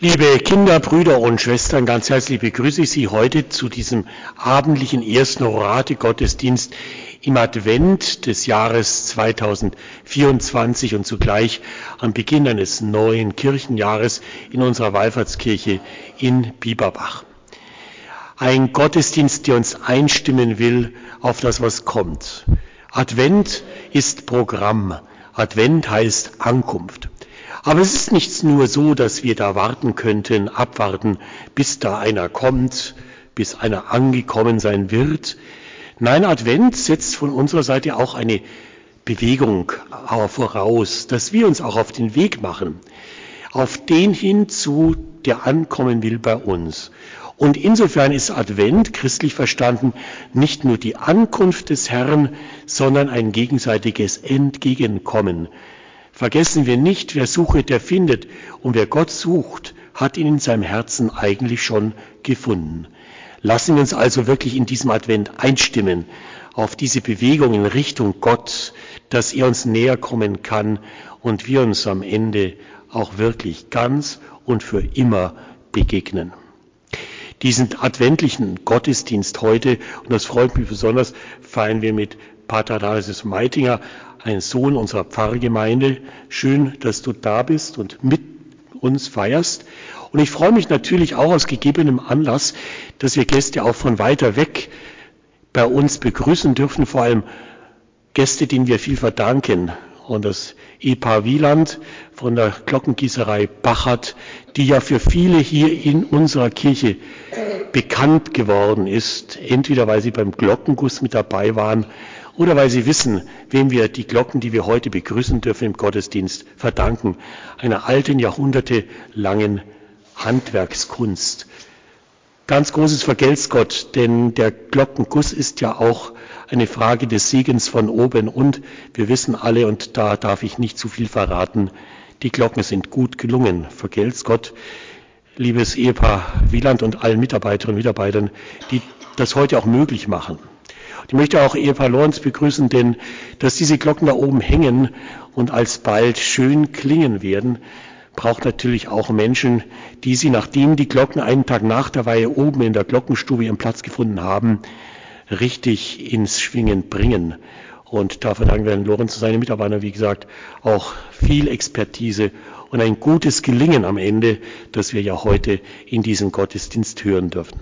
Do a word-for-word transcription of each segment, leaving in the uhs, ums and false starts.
Liebe Kinder, Brüder und Schwestern, ganz herzlich begrüße ich Sie heute zu diesem abendlichen ersten Orate-Gottesdienst im Advent des Jahres zweitausendvierundzwanzig und zugleich am Beginn eines neuen Kirchenjahres in unserer Wallfahrtskirche in Bieberbach. Ein Gottesdienst, der uns einstimmen will auf das, was kommt. Advent ist Programm. Advent heißt Ankunft. Aber es ist nicht nur so, dass wir da warten könnten, abwarten, bis da einer kommt, bis einer angekommen sein wird. Nein, Advent setzt von unserer Seite auch eine Bewegung voraus, dass wir uns auch auf den Weg machen, auf den hinzu, der ankommen will bei uns. Und insofern ist Advent, christlich verstanden, nicht nur die Ankunft des Herrn, sondern ein gegenseitiges Entgegenkommen. Vergessen wir nicht, wer sucht, der findet. Und wer Gott sucht, hat ihn in seinem Herzen eigentlich schon gefunden. Lassen wir uns also wirklich in diesem Advent einstimmen auf diese Bewegung in Richtung Gott, dass er uns näher kommen kann und wir uns am Ende auch wirklich ganz und für immer begegnen. Diesen adventlichen Gottesdienst heute, und das freut mich besonders, feiern wir mit Pater Athanasius Meitinger, ein Sohn unserer Pfarrgemeinde. Schön, dass du da bist und mit uns feierst. Und ich freue mich natürlich auch aus gegebenem Anlass, dass wir Gäste auch von weiter weg bei uns begrüßen dürfen, vor allem Gäste, denen wir viel verdanken. Und das Ehepaar Wieland von der Glockengießerei Bachert, die ja für viele hier in unserer Kirche bekannt geworden ist, entweder weil sie beim Glockenguss mit dabei waren oder weil sie wissen, wem wir die Glocken, die wir heute begrüßen dürfen im Gottesdienst, verdanken, einer alten, jahrhundertelangen Handwerkskunst. Ganz großes Vergelt's Gott, denn der Glockenguss ist ja auch eine Frage des Segens von oben und wir wissen alle, und da darf ich nicht zu viel verraten, die Glocken sind gut gelungen. Vergelt's Gott, liebes Ehepaar Wieland und allen Mitarbeiterinnen und Mitarbeitern, die das heute auch möglich machen. Ich möchte auch Ehepaar Lorenz begrüßen, denn dass diese Glocken da oben hängen und alsbald schön klingen werden, braucht natürlich auch Menschen, die sie, nachdem die Glocken einen Tag nach der Weihe oben in der Glockenstube ihren Platz gefunden haben, richtig ins Schwingen bringen. Und da verdanken wir Herrn Lorenz und seine Mitarbeiter, wie gesagt, auch viel Expertise und ein gutes Gelingen am Ende, das wir ja heute in diesem Gottesdienst hören dürfen.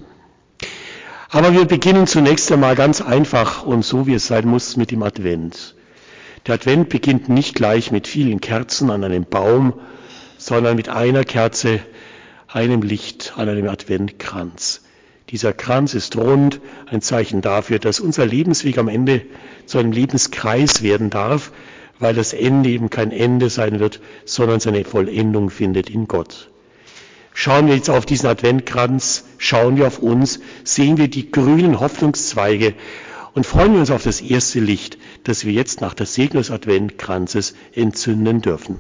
Aber wir beginnen zunächst einmal ganz einfach und so, wie es sein muss, mit dem Advent. Der Advent beginnt nicht gleich mit vielen Kerzen an einem Baum, sondern mit einer Kerze, einem Licht an einem Adventkranz. Dieser Kranz ist rund, ein Zeichen dafür, dass unser Lebensweg am Ende zu einem Lebenskreis werden darf, weil das Ende eben kein Ende sein wird, sondern seine Vollendung findet in Gott. Schauen wir jetzt auf diesen Adventkranz, schauen wir auf uns, sehen wir die grünen Hoffnungszweige und freuen wir uns auf das erste Licht, das wir jetzt nach der Segnung des Adventkranzes entzünden dürfen.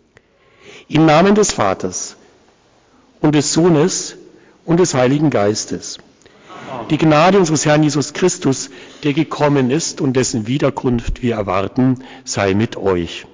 Im Namen des Vaters und des Sohnes und des Heiligen Geistes. Die Gnade unseres Herrn Jesus Christus, der gekommen ist und dessen Wiederkunft wir erwarten, sei mit euch.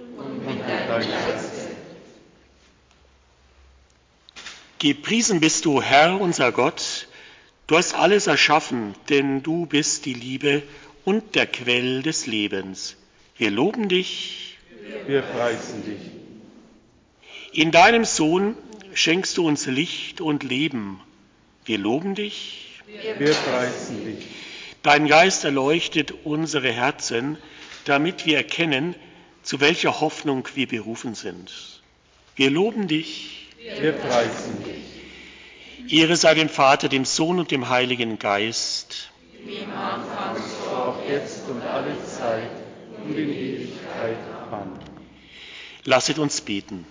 Gepriesen bist du, Herr, unser Gott. Du hast alles erschaffen, denn du bist die Liebe und der Quell des Lebens. Wir loben dich. Wir preisen dich. In deinem Sohn schenkst du uns Licht und Leben. Wir loben dich. Wir preisen dich. Dein Geist erleuchtet unsere Herzen, damit wir erkennen, zu welcher Hoffnung wir berufen sind. Wir loben dich. Wir preisen dich. Ehre sei dem Vater, dem Sohn und dem Heiligen Geist. Wie im Anfang, so auch jetzt und alle Zeit und in Ewigkeit. Amen. Lasset uns beten.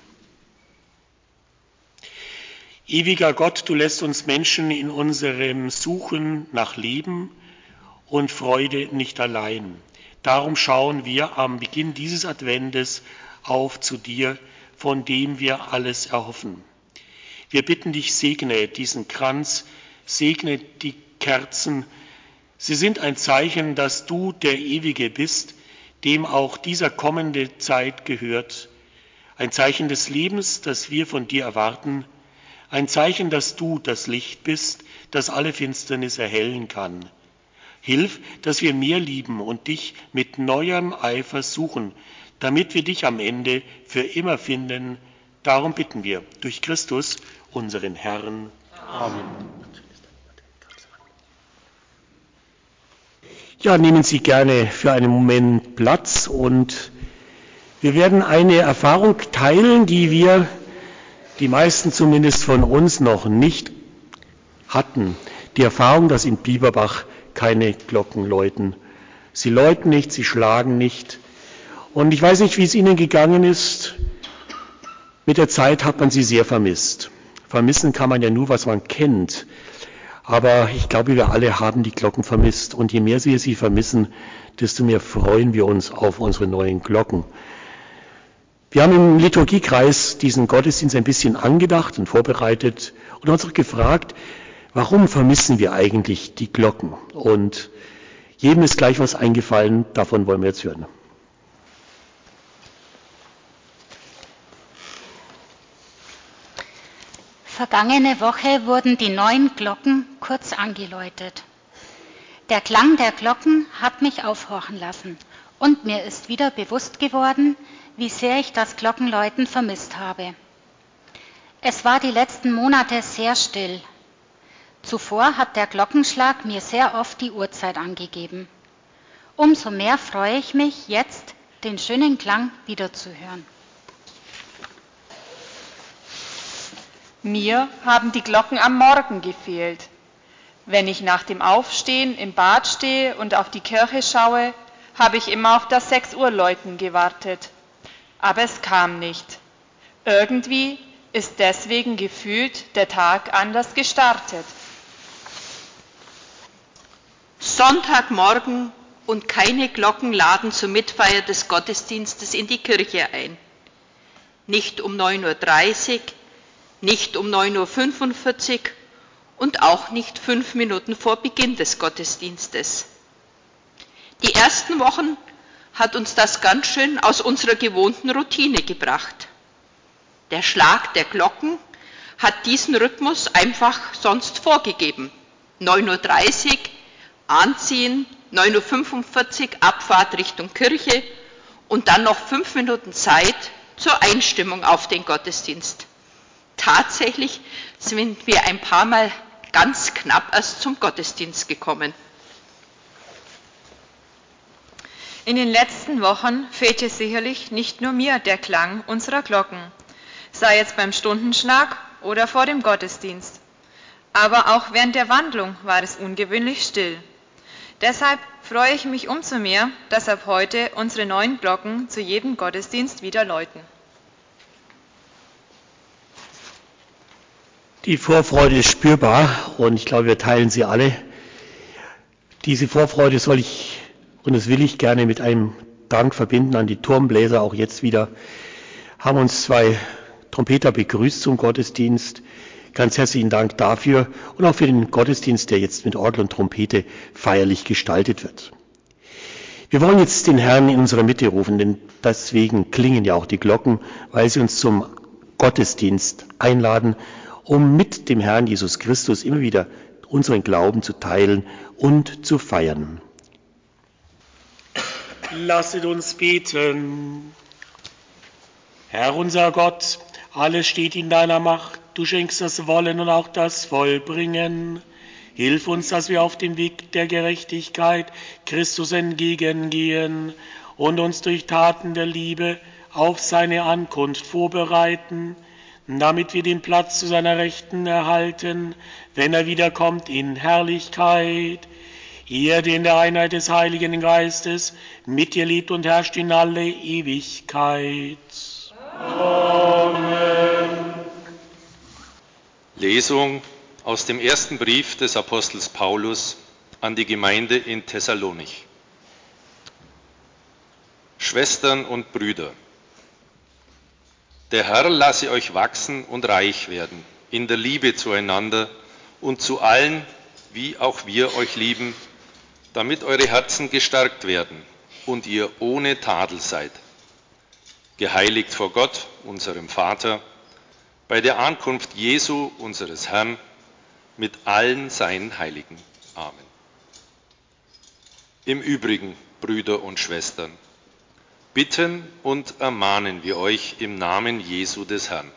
Ewiger Gott, du lässt uns Menschen in unserem Suchen nach Leben und Freude nicht allein. Darum schauen wir am Beginn dieses Adventes auf zu dir, von dem wir alles erhoffen. Wir bitten dich, segne diesen Kranz, segne die Kerzen. Sie sind ein Zeichen, dass du der Ewige bist, dem auch dieser kommende Zeit gehört. Ein Zeichen des Lebens, das wir von dir erwarten. ein Zeichen, dass du das Licht bist, das alle Finsternis erhellen kann. Hilf, dass wir mehr lieben und dich mit neuem Eifer suchen, damit wir dich am Ende für immer finden. Darum bitten wir durch Christus, unseren Herrn. Amen. Ja, nehmen Sie gerne für einen Moment Platz und wir werden eine Erfahrung teilen, die wir, die meisten zumindest von uns, noch nicht hatten. Die Erfahrung, dass in Bieberbach keine Glocken läuten. Sie läuten nicht, sie schlagen nicht. Und ich weiß nicht, wie es Ihnen gegangen ist. Mit der Zeit hat man sie sehr vermisst. Vermissen kann man ja nur, was man kennt. Aber ich glaube, wir alle haben die Glocken vermisst. Und je mehr wir sie vermissen, desto mehr freuen wir uns auf unsere neuen Glocken. Wir haben im Liturgiekreis diesen Gottesdienst ein bisschen angedacht und vorbereitet und uns auch gefragt, warum vermissen wir eigentlich die Glocken? Und jedem ist gleich was eingefallen, davon wollen wir jetzt hören. Vergangene Woche wurden die neuen Glocken kurz angeläutet. Der Klang der Glocken hat mich aufhorchen lassen und mir ist wieder bewusst geworden, wie sehr ich das Glockenläuten vermisst habe. Es war die letzten Monate sehr still. Zuvor hat der Glockenschlag mir sehr oft die Uhrzeit angegeben. Umso mehr freue ich mich, jetzt den schönen Klang wiederzuhören. Mir haben die Glocken am Morgen gefehlt. Wenn ich nach dem Aufstehen im Bad stehe und auf die Kirche schaue, habe ich immer auf das sechs Uhr Läuten gewartet. Aber es kam nicht. Irgendwie ist deswegen gefühlt der Tag anders gestartet. Sonntagmorgen und keine Glocken laden zur Mitfeier des Gottesdienstes in die Kirche ein. Nicht um neun Uhr dreißig, nicht um neun Uhr fünfundvierzig und auch nicht fünf Minuten vor Beginn des Gottesdienstes. Die ersten Wochen hat uns das ganz schön aus unserer gewohnten Routine gebracht. Der Schlag der Glocken hat diesen Rhythmus einfach sonst vorgegeben. neun Uhr dreißig, Anziehen, neun Uhr fünfundvierzig, Abfahrt Richtung Kirche und dann noch fünf Minuten Zeit zur Einstimmung auf den Gottesdienst. Tatsächlich sind wir ein paar Mal ganz knapp erst zum Gottesdienst gekommen. In den letzten Wochen fehlte sicherlich nicht nur mir der Klang unserer Glocken, sei es beim Stundenschlag oder vor dem Gottesdienst. Aber auch während der Wandlung war es ungewöhnlich still. Deshalb freue ich mich umso mehr, dass ab heute unsere neuen Glocken zu jedem Gottesdienst wieder läuten. Die Vorfreude ist spürbar und ich glaube, wir teilen sie alle. Diese Vorfreude soll ich und das will ich gerne mit einem Dank verbinden an die Turmbläser. Auch jetzt wieder haben uns zwei Trompeter begrüßt zum Gottesdienst. Ganz herzlichen Dank dafür und auch für den Gottesdienst, der jetzt mit Orgel und Trompete feierlich gestaltet wird. Wir wollen jetzt den Herrn in unsere Mitte rufen, denn deswegen klingen ja auch die Glocken, weil sie uns zum Gottesdienst einladen, um mit dem Herrn Jesus Christus immer wieder unseren Glauben zu teilen und zu feiern. Lasset uns beten. Herr unser Gott, alles steht in deiner Macht. Du schenkst das Wollen und auch das Vollbringen. Hilf uns, dass wir auf dem Weg der Gerechtigkeit Christus entgegengehen und uns durch Taten der Liebe auf seine Ankunft vorbereiten, damit wir den Platz zu seiner Rechten erhalten, wenn er wiederkommt in Herrlichkeit. Er, der in der Einheit des Heiligen Geistes mit dir lebt und herrscht in alle Ewigkeit. Amen. Lesung aus dem ersten Brief des Apostels Paulus an die Gemeinde in Thessalonich. Schwestern und Brüder, der Herr lasse euch wachsen und reich werden in der Liebe zueinander und zu allen, wie auch wir euch lieben, damit eure Herzen gestärkt werden und ihr ohne Tadel seid, geheiligt vor Gott, unserem Vater, bei der Ankunft Jesu, unseres Herrn, mit allen seinen Heiligen. Amen. Im Übrigen, Brüder und Schwestern, bitten und ermahnen wir euch im Namen Jesu des Herrn.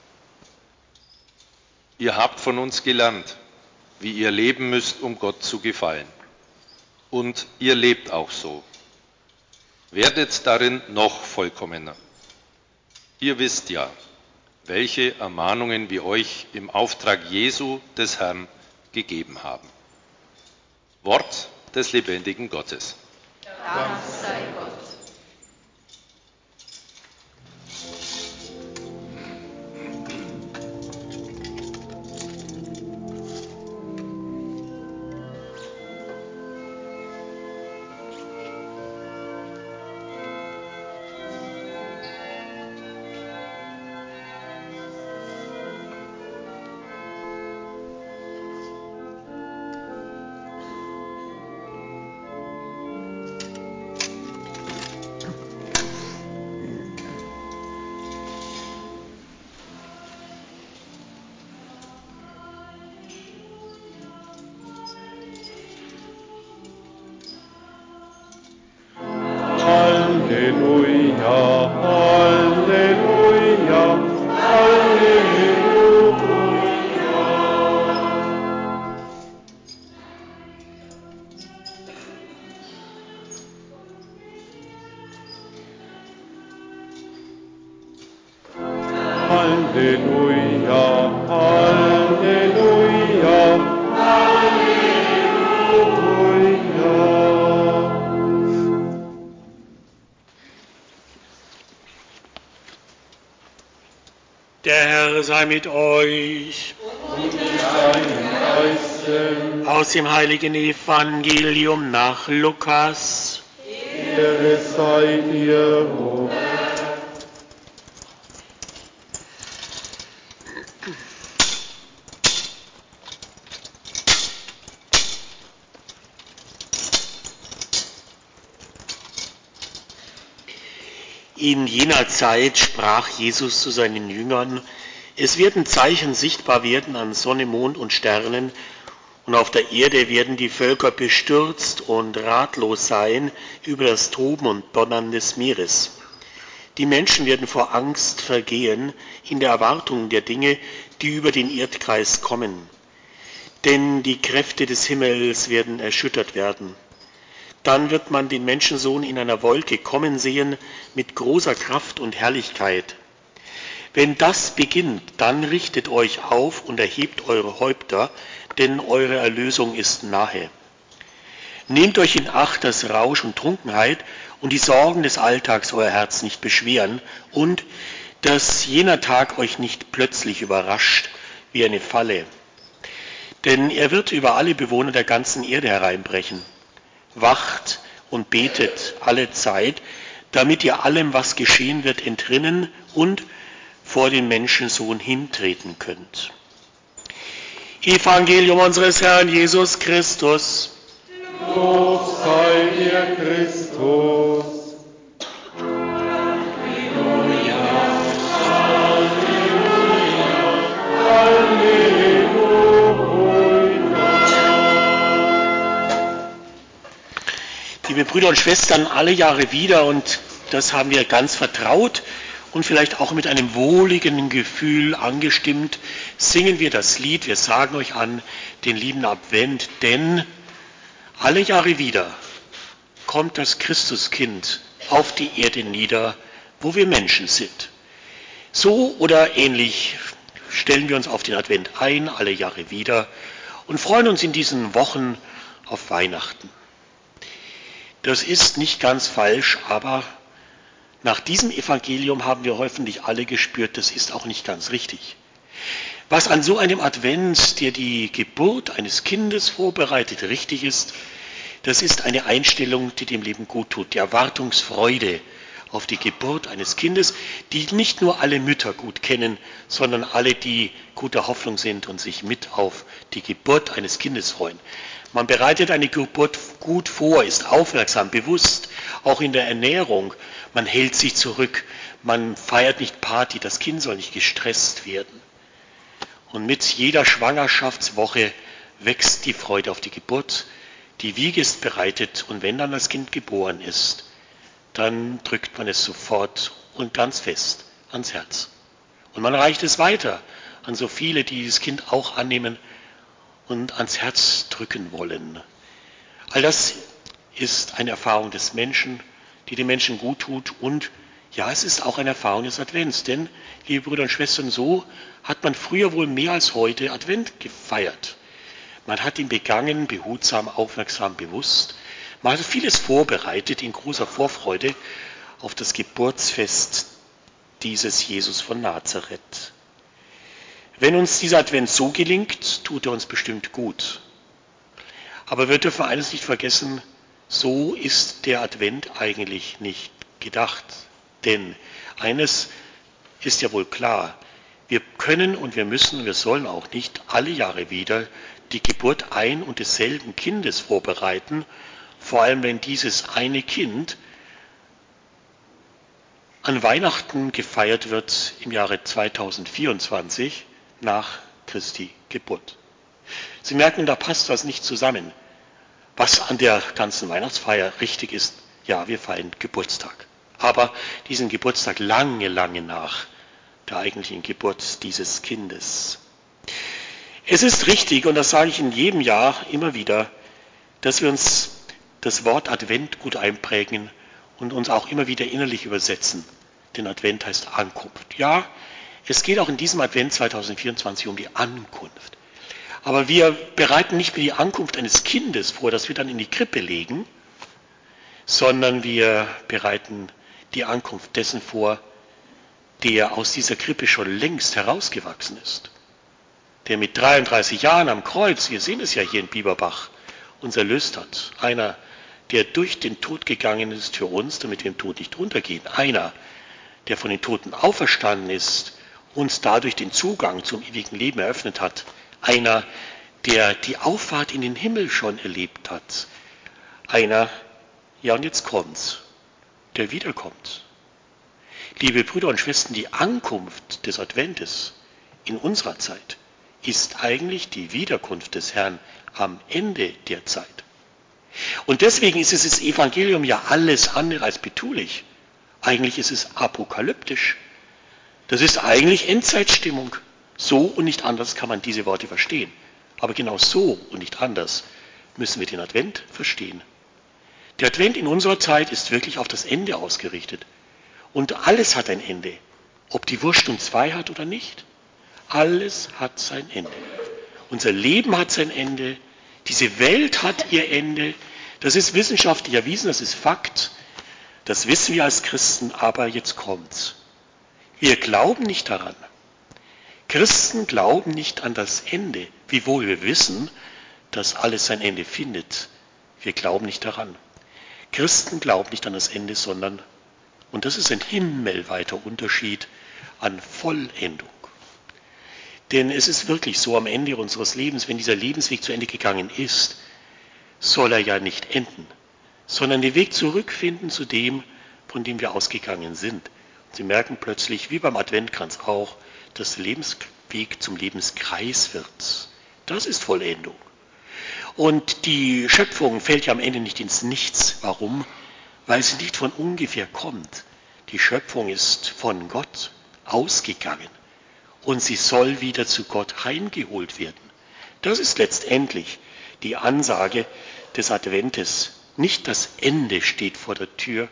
Ihr habt von uns gelernt, wie ihr leben müsst, um Gott zu gefallen. Und ihr lebt auch so. Werdet darin noch vollkommener. Ihr wisst ja, welche Ermahnungen wir euch im Auftrag Jesu des Herrn gegeben haben. Wort des lebendigen Gottes. Dank sei Gott. Der Herr sei mit euch. Und mit deinem Geiste. Aus dem heiligen Evangelium nach Lukas. Ehre sei dir, o Herr. In jener Zeit sprach Jesus zu seinen Jüngern: Es werden Zeichen sichtbar werden an Sonne, Mond und Sternen, und auf der Erde werden die Völker bestürzt und ratlos sein über das Toben und Donnern des Meeres. Die Menschen werden vor Angst vergehen in der Erwartung der Dinge, die über den Erdkreis kommen. Denn die Kräfte des Himmels werden erschüttert werden. Dann wird man den Menschensohn in einer Wolke kommen sehen mit großer Kraft und Herrlichkeit. Wenn das beginnt, dann richtet euch auf und erhebt eure Häupter, denn eure Erlösung ist nahe. Nehmt euch in Acht, dass Rausch und Trunkenheit und die Sorgen des Alltags euer Herz nicht beschweren und dass jener Tag euch nicht plötzlich überrascht wie eine Falle. Denn er wird über alle Bewohner der ganzen Erde hereinbrechen. Wacht und betet alle Zeit, damit ihr allem, was geschehen wird, entrinnen und vor den Menschensohn hintreten könnt. Evangelium unseres Herrn Jesus Christus. Lob sei dir, Christus. Liebe Brüder und Schwestern, alle Jahre wieder, und das haben wir ganz vertraut und vielleicht auch mit einem wohligen Gefühl angestimmt, singen wir das Lied, wir sagen euch an den lieben Advent, denn alle Jahre wieder kommt das Christuskind auf die Erde nieder, wo wir Menschen sind. So oder ähnlich stellen wir uns auf den Advent ein, alle Jahre wieder, und freuen uns in diesen Wochen auf Weihnachten. Das ist nicht ganz falsch, aber nach diesem Evangelium haben wir hoffentlich alle gespürt, das ist auch nicht ganz richtig. Was an so einem Advent, der die Geburt eines Kindes vorbereitet, richtig ist, das ist eine Einstellung, die dem Leben gut tut, die Erwartungsfreude auf die Geburt eines Kindes, die nicht nur alle Mütter gut kennen, sondern alle, die guter Hoffnung sind und sich mit auf die Geburt eines Kindes freuen. Man bereitet eine Geburt gut vor, ist aufmerksam, bewusst, auch in der Ernährung. Man hält sich zurück, man feiert nicht Party, das Kind soll nicht gestresst werden. Und mit jeder Schwangerschaftswoche wächst die Freude auf die Geburt, die Wiege ist bereitet und wenn dann das Kind geboren ist, dann drückt man es sofort und ganz fest ans Herz. Und man reicht es weiter an so viele, die dieses Kind auch annehmen und ans Herz drücken wollen. All das ist eine Erfahrung des Menschen, die dem Menschen gut tut und ja, es ist auch eine Erfahrung des Advents, denn, liebe Brüder und Schwestern, so hat man früher wohl mehr als heute Advent gefeiert. Man hat ihn begangen, behutsam, aufmerksam, bewusst. Man hat vieles vorbereitet in großer Vorfreude auf das Geburtsfest dieses Jesus von Nazareth. Wenn uns dieser Advent so gelingt, tut er uns bestimmt gut. Aber wir dürfen eines nicht vergessen, so ist der Advent eigentlich nicht gedacht. Denn eines ist ja wohl klar, wir können und wir müssen und wir sollen auch nicht alle Jahre wieder die Geburt ein und desselben Kindes vorbereiten, vor allem wenn dieses eine Kind an Weihnachten gefeiert wird im Jahre zweitausendvierundzwanzig nach Christi Geburt. Sie merken, da passt was nicht zusammen. Was an der ganzen Weihnachtsfeier richtig ist, ja, wir feiern Geburtstag. Aber diesen Geburtstag lange, lange nach der eigentlichen Geburt dieses Kindes. Es ist richtig, und das sage ich in jedem Jahr immer wieder, dass wir uns das Wort Advent gut einprägen und uns auch immer wieder innerlich übersetzen. Denn Advent heißt Ankunft. Ja, es geht auch in diesem Advent zweitausendvierundzwanzig um die Ankunft. Aber wir bereiten nicht mehr die Ankunft eines Kindes vor, das wir dann in die Krippe legen, sondern wir bereiten die Ankunft dessen vor, der aus dieser Krippe schon längst herausgewachsen ist. Der mit dreiunddreißig Jahren am Kreuz, wir sehen es ja hier in Bieberbach, uns erlöst hat. Einer, der durch den Tod gegangen ist für uns, damit wir im Tod nicht runtergehen. Einer, der von den Toten auferstanden ist, uns dadurch den Zugang zum ewigen Leben eröffnet hat. Einer, der die Auffahrt in den Himmel schon erlebt hat. Einer, ja und jetzt kommt's, der wiederkommt. Liebe Brüder und Schwestern, die Ankunft des Adventes in unserer Zeit ist eigentlich die Wiederkunft des Herrn am Ende der Zeit. Und deswegen ist es das Evangelium ja alles andere als betulich. Eigentlich ist es apokalyptisch. Das ist eigentlich Endzeitstimmung. So und nicht anders kann man diese Worte verstehen. Aber genau so und nicht anders müssen wir den Advent verstehen. Der Advent in unserer Zeit ist wirklich auf das Ende ausgerichtet. Und alles hat ein Ende. Ob die Wurst nun zwei hat oder nicht. Alles hat sein Ende. Unser Leben hat sein Ende. Diese Welt hat ihr Ende. Das ist wissenschaftlich erwiesen, das ist Fakt. Das wissen wir als Christen, aber jetzt kommt's. Wir glauben nicht daran. Christen glauben nicht an das Ende, wiewohl wir wissen, dass alles sein Ende findet. Wir glauben nicht daran. Christen glauben nicht an das Ende, sondern, und das ist ein himmelweiter Unterschied, an Vollendung. Denn es ist wirklich so, am Ende unseres Lebens, wenn dieser Lebensweg zu Ende gegangen ist, soll er ja nicht enden, sondern den Weg zurückfinden zu dem, von dem wir ausgegangen sind. Und Sie merken plötzlich, wie beim Adventkranz auch, dass der Lebensweg zum Lebenskreis wird. Das ist Vollendung. Und die Schöpfung fällt ja am Ende nicht ins Nichts. Warum? Weil sie nicht von ungefähr kommt. Die Schöpfung ist von Gott ausgegangen und sie soll wieder zu Gott heimgeholt werden. Das ist letztendlich die Ansage des Adventes. Nicht das Ende steht vor der Tür,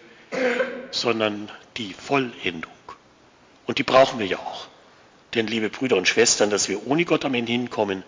sondern die Vollendung. Und die brauchen wir ja auch. Denn, liebe Brüder und Schwestern, dass wir ohne Gott am Ende hinkommen,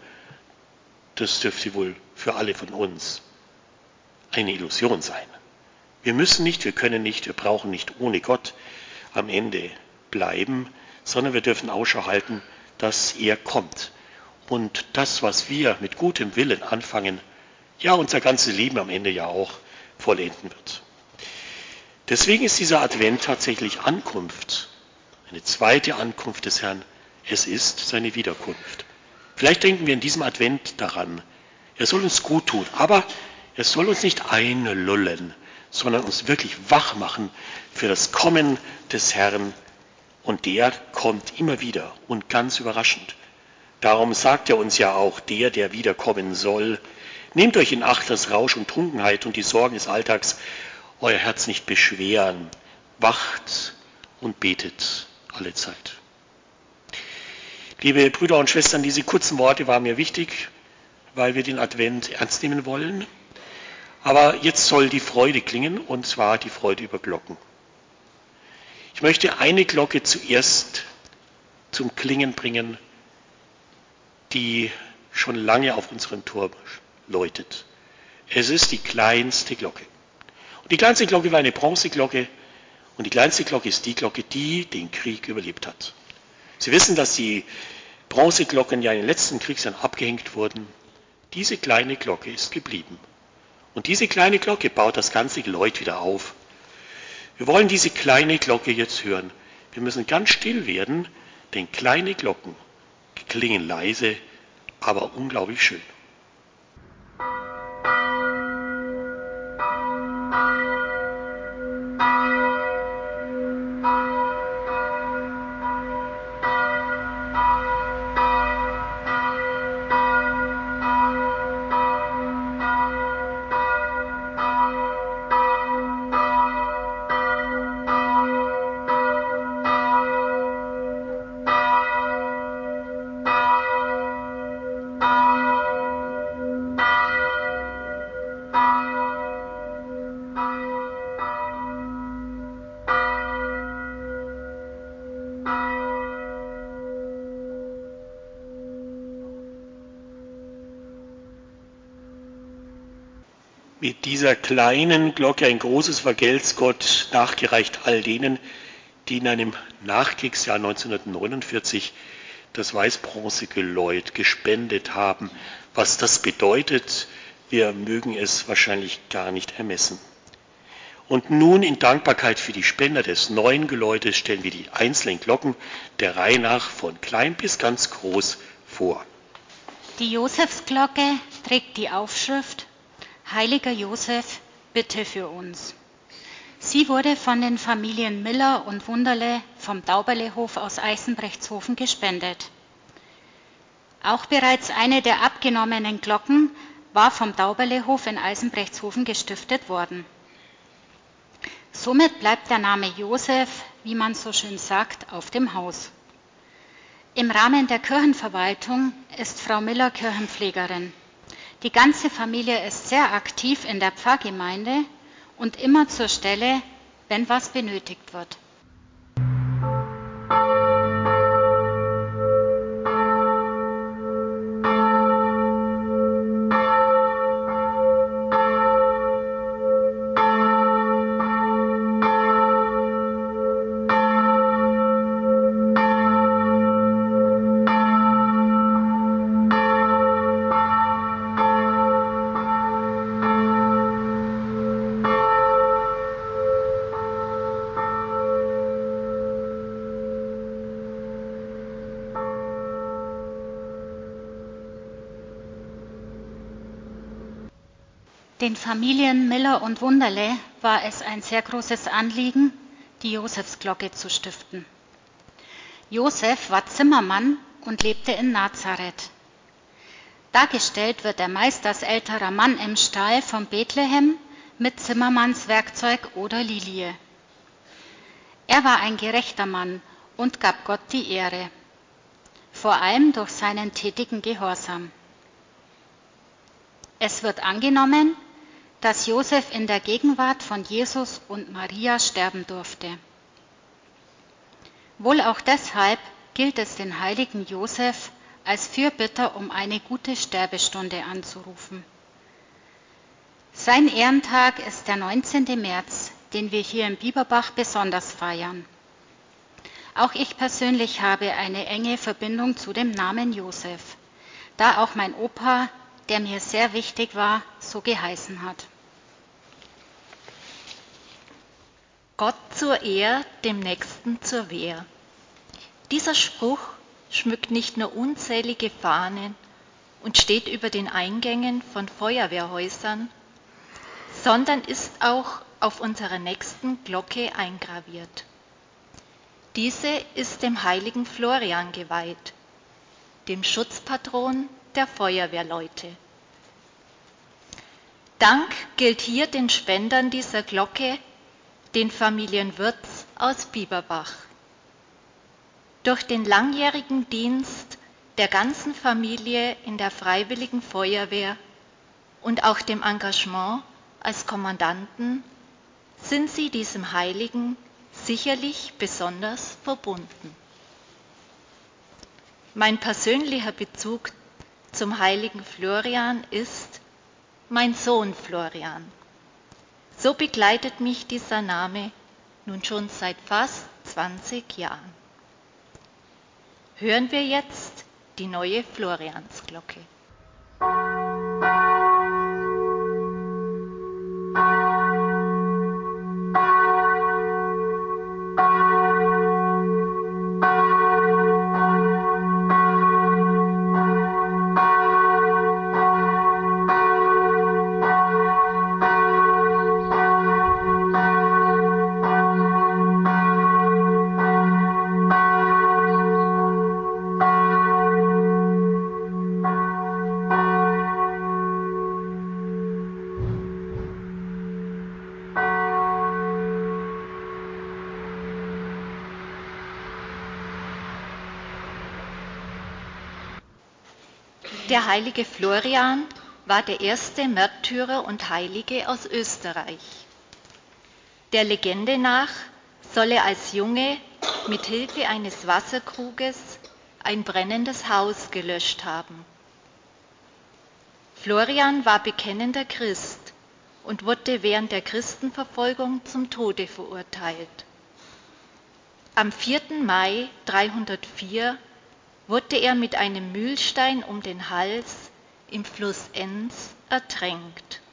das dürfte wohl für alle von uns eine Illusion sein. Wir müssen nicht, wir können nicht, wir brauchen nicht ohne Gott am Ende bleiben, sondern wir dürfen Ausschau halten, dass er kommt. Und das, was wir mit gutem Willen anfangen, ja unser ganzes Leben am Ende ja auch vollenden wird. Deswegen ist dieser Advent tatsächlich Ankunft, eine zweite Ankunft des Herrn. Es ist seine Wiederkunft. Vielleicht denken wir in diesem Advent daran. Er soll uns gut tun, aber er soll uns nicht einlullen, sondern uns wirklich wach machen für das Kommen des Herrn. Und der kommt immer wieder und ganz überraschend. Darum sagt er uns ja auch, der, der wiederkommen soll, nehmt euch in Acht, dass Rausch und Trunkenheit und die Sorgen des Alltags euer Herz nicht beschweren. Wacht und betet alle Zeit. Liebe Brüder und Schwestern, diese kurzen Worte waren mir wichtig, weil wir den Advent ernst nehmen wollen. Aber jetzt soll die Freude klingen, und zwar die Freude über Glocken. Ich möchte eine Glocke zuerst zum Klingen bringen, die schon lange auf unserem Turm läutet. Es ist die kleinste Glocke. Und die kleinste Glocke war eine Bronzeglocke, und die kleinste Glocke ist die Glocke, die den Krieg überlebt hat. Sie wissen, dass die Bronzeglocken ja in den letzten Kriegsjahren abgehängt wurden. Diese kleine Glocke ist geblieben. Und diese kleine Glocke baut das ganze Geläut wieder auf. Wir wollen diese kleine Glocke jetzt hören. Wir müssen ganz still werden, denn kleine Glocken klingen leise, aber unglaublich schön. Mit dieser kleinen Glocke ein großes Vergelt's Gott, nachgereicht all denen, die in einem Nachkriegsjahr neunzehnhundertneunundvierzig das Weißbronzegeläut gespendet haben. Was das bedeutet, wir mögen es wahrscheinlich gar nicht ermessen. Und nun in Dankbarkeit für die Spender des neuen Geläutes stellen wir die einzelnen Glocken der Reihe nach von klein bis ganz groß vor. Die Josefsglocke trägt die Aufschrift Heiliger Josef, bitte für uns. Sie wurde von den Familien Miller und Wunderle vom Dauberlehof aus Eisenbrechtshofen gespendet. Auch bereits eine der abgenommenen Glocken war vom Dauberlehof in Eisenbrechtshofen gestiftet worden. Somit bleibt der Name Josef, wie man so schön sagt, auf dem Haus. Im Rahmen der Kirchenverwaltung ist Frau Miller Kirchenpflegerin. Die ganze Familie ist sehr aktiv in der Pfarrgemeinde und immer zur Stelle, wenn was benötigt wird. Den Familien Miller und Wunderle war es ein sehr großes Anliegen, die Josefsglocke zu stiften. Josef war Zimmermann und lebte in Nazareth. Dargestellt wird er meist als älterer Mann im Stall von Bethlehem mit Zimmermannswerkzeug oder Lilie. Er war ein gerechter Mann und gab Gott die Ehre, vor allem durch seinen tätigen Gehorsam. Es wird angenommen, dass Josef in der Gegenwart von Jesus und Maria sterben durfte. Wohl auch deshalb gilt es den heiligen Josef als Fürbitter, um eine gute Sterbestunde anzurufen. Sein Ehrentag ist der neunzehnten März, den wir hier in Bieberbach besonders feiern. Auch ich persönlich habe eine enge Verbindung zu dem Namen Josef, da auch mein Opa, der mir sehr wichtig war, so geheißen hat. Gott zur Ehr, dem Nächsten zur Wehr. Dieser Spruch schmückt nicht nur unzählige Fahnen und steht über den Eingängen von Feuerwehrhäusern, sondern ist auch auf unserer nächsten Glocke eingraviert. Diese ist dem heiligen Florian geweiht, dem Schutzpatron der Feuerwehrleute. Dank gilt hier den Spendern dieser Glocke, den Familien Würz aus Bieberbach. Durch den langjährigen Dienst der ganzen Familie in der Freiwilligen Feuerwehr und auch dem Engagement als Kommandanten sind sie diesem Heiligen sicherlich besonders verbunden. Mein persönlicher Bezug zum heiligen Florian ist mein Sohn Florian. So begleitet mich dieser Name nun schon seit fast zwanzig Jahren. Hören wir jetzt die neue Floriansglocke. Der heilige Florian war der erste Märtyrer und Heilige aus Österreich. Der Legende nach soll er als Junge mit Hilfe eines Wasserkruges ein brennendes Haus gelöscht haben. Florian war bekennender Christ und wurde während der Christenverfolgung zum Tode verurteilt. Am vierten Mai dreihundertvier wurde er mit einem Mühlstein um den Hals im Fluss Enns ertränkt.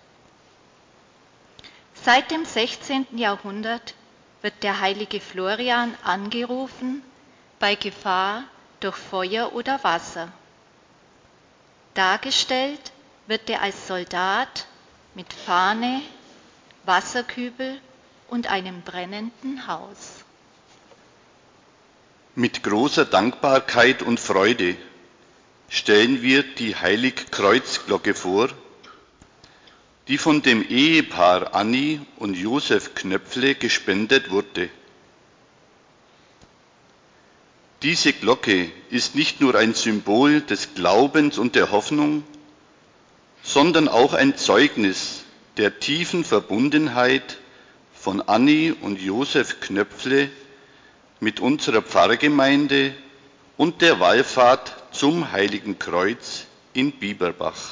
Seit dem sechzehnten Jahrhundert wird der heilige Florian angerufen bei Gefahr durch Feuer oder Wasser. Dargestellt wird er als Soldat mit Fahne, Wasserkübel und einem brennenden Haus. Mit großer Dankbarkeit und Freude stellen wir die Heiligkreuzglocke vor, die von dem Ehepaar Anni und Josef Knöpfle gespendet wurde. Diese Glocke ist nicht nur ein Symbol des Glaubens und der Hoffnung, sondern auch ein Zeugnis der tiefen Verbundenheit von Anni und Josef Knöpfle mit unserer Pfarrgemeinde und der Wallfahrt zum Heiligen Kreuz in Bieberbach.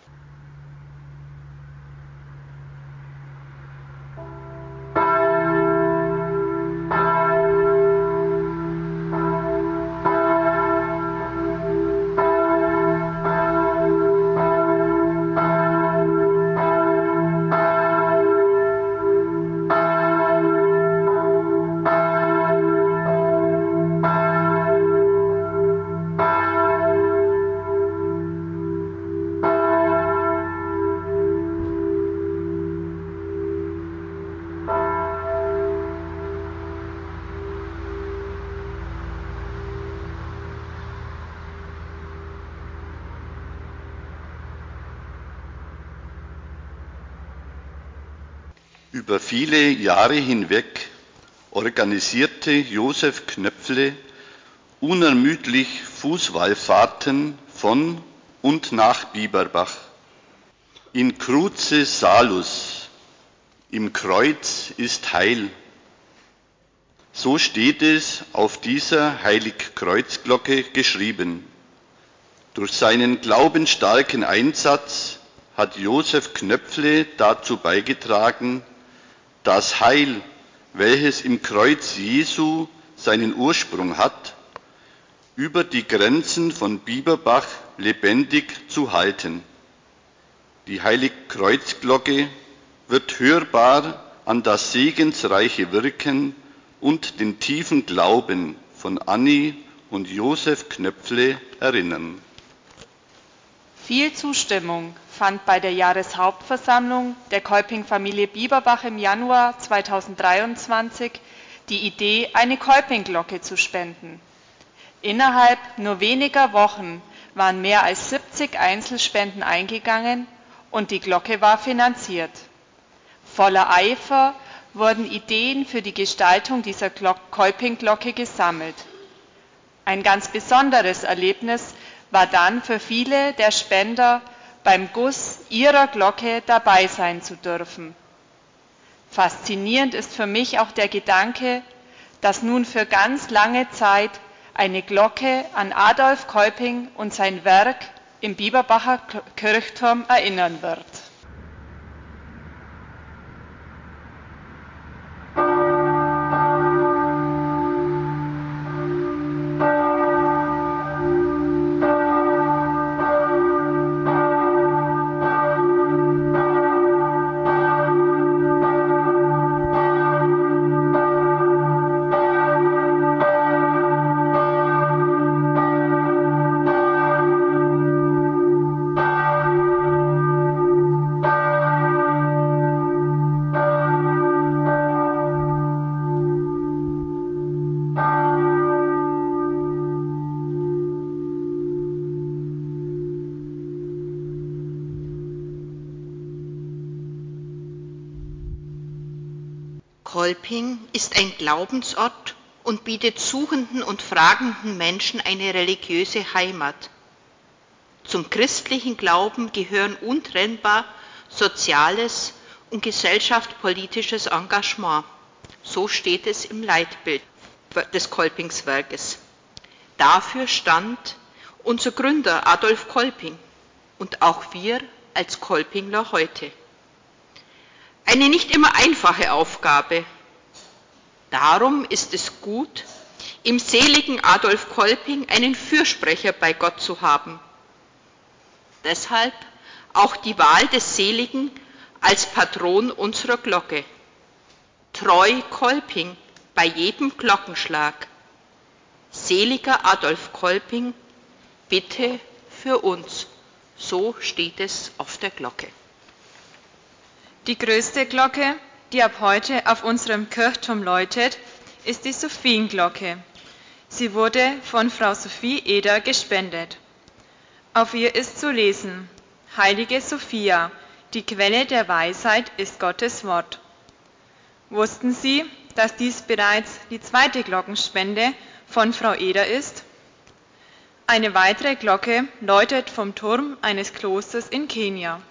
Über viele Jahre hinweg organisierte Josef Knöpfle unermüdlich Fußwallfahrten von und nach Bieberbach. In Cruce Salus, im Kreuz ist Heil. So steht es auf dieser Heiligkreuzglocke geschrieben. Durch seinen glaubensstarken Einsatz hat Josef Knöpfle dazu beigetragen, das Heil, welches im Kreuz Jesu seinen Ursprung hat, über die Grenzen von Bieberbach lebendig zu halten. Die Heiligkreuzglocke wird hörbar an das segensreiche Wirken und den tiefen Glauben von Anni und Josef Knöpfle erinnern. Viel Zustimmung fand bei der Jahreshauptversammlung der Kolping-Familie Bieberbach im Januar zweitausenddreiundzwanzig die Idee, eine Kolpingglocke zu spenden. Innerhalb nur weniger Wochen waren mehr als siebzig Einzelspenden eingegangen und die Glocke war finanziert. Voller Eifer wurden Ideen für die Gestaltung dieser Kolpingglocke gesammelt. Ein ganz besonderes Erlebnis war dann für viele der Spender, beim Guss ihrer Glocke dabei sein zu dürfen. Faszinierend ist für mich auch der Gedanke, dass nun für ganz lange Zeit eine Glocke an Adolf Kolping und sein Werk im Bieberbacher Kirchturm erinnern wird. Kolping ist ein Glaubensort und bietet suchenden und fragenden Menschen eine religiöse Heimat. Zum christlichen Glauben gehören untrennbar soziales und gesellschaftspolitisches Engagement. So steht es im Leitbild des Kolpingswerkes. Dafür stand unser Gründer Adolf Kolping und auch wir als Kolpingler heute. Eine nicht immer einfache Aufgabe. Darum ist es gut, im seligen Adolf Kolping einen Fürsprecher bei Gott zu haben. Deshalb auch die Wahl des Seligen als Patron unserer Glocke. Treu Kolping bei jedem Glockenschlag. Seliger Adolf Kolping, bitte für uns. So steht es auf der Glocke. Die größte Glocke, die ab heute auf unserem Kirchturm läutet, ist die Sophienglocke. Sie wurde von Frau Sophie Eder gespendet. Auf ihr ist zu lesen: Heilige Sophia, die Quelle der Weisheit ist Gottes Wort. Wussten Sie, dass dies bereits die zweite Glockenspende von Frau Eder ist? Eine weitere Glocke läutet vom Turm eines Klosters in Kenia.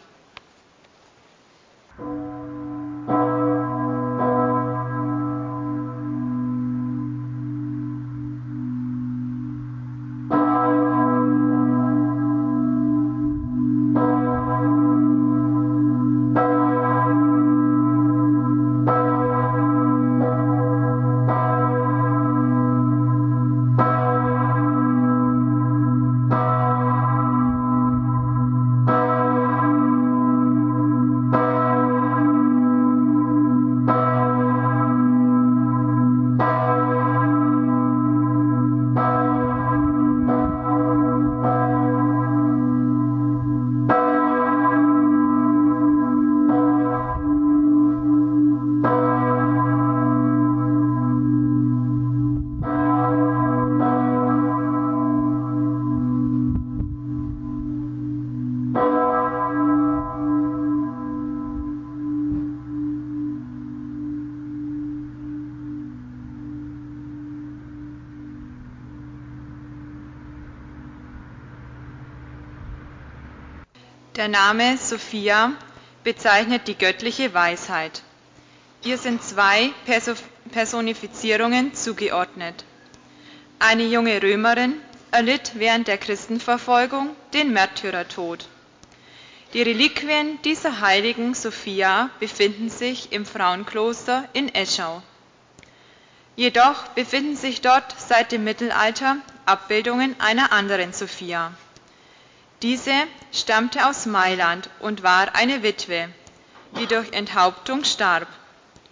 Der Name Sophia bezeichnet die göttliche Weisheit. Ihr sind zwei Personifizierungen zugeordnet. Eine junge Römerin erlitt während der Christenverfolgung den Märtyrertod. Die Reliquien dieser heiligen Sophia befinden sich im Frauenkloster in Eschau. Jedoch befinden sich dort seit dem Mittelalter Abbildungen einer anderen Sophia. Diese stammte aus Mailand und war eine Witwe, die durch Enthauptung starb.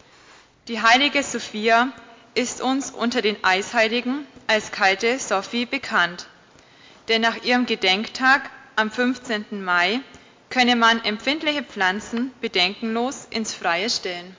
Die heilige Sophia ist uns unter den Eisheiligen als kalte Sophie bekannt, denn nach ihrem Gedenktag am fünfzehnten Mai könne man empfindliche Pflanzen bedenkenlos ins Freie stellen.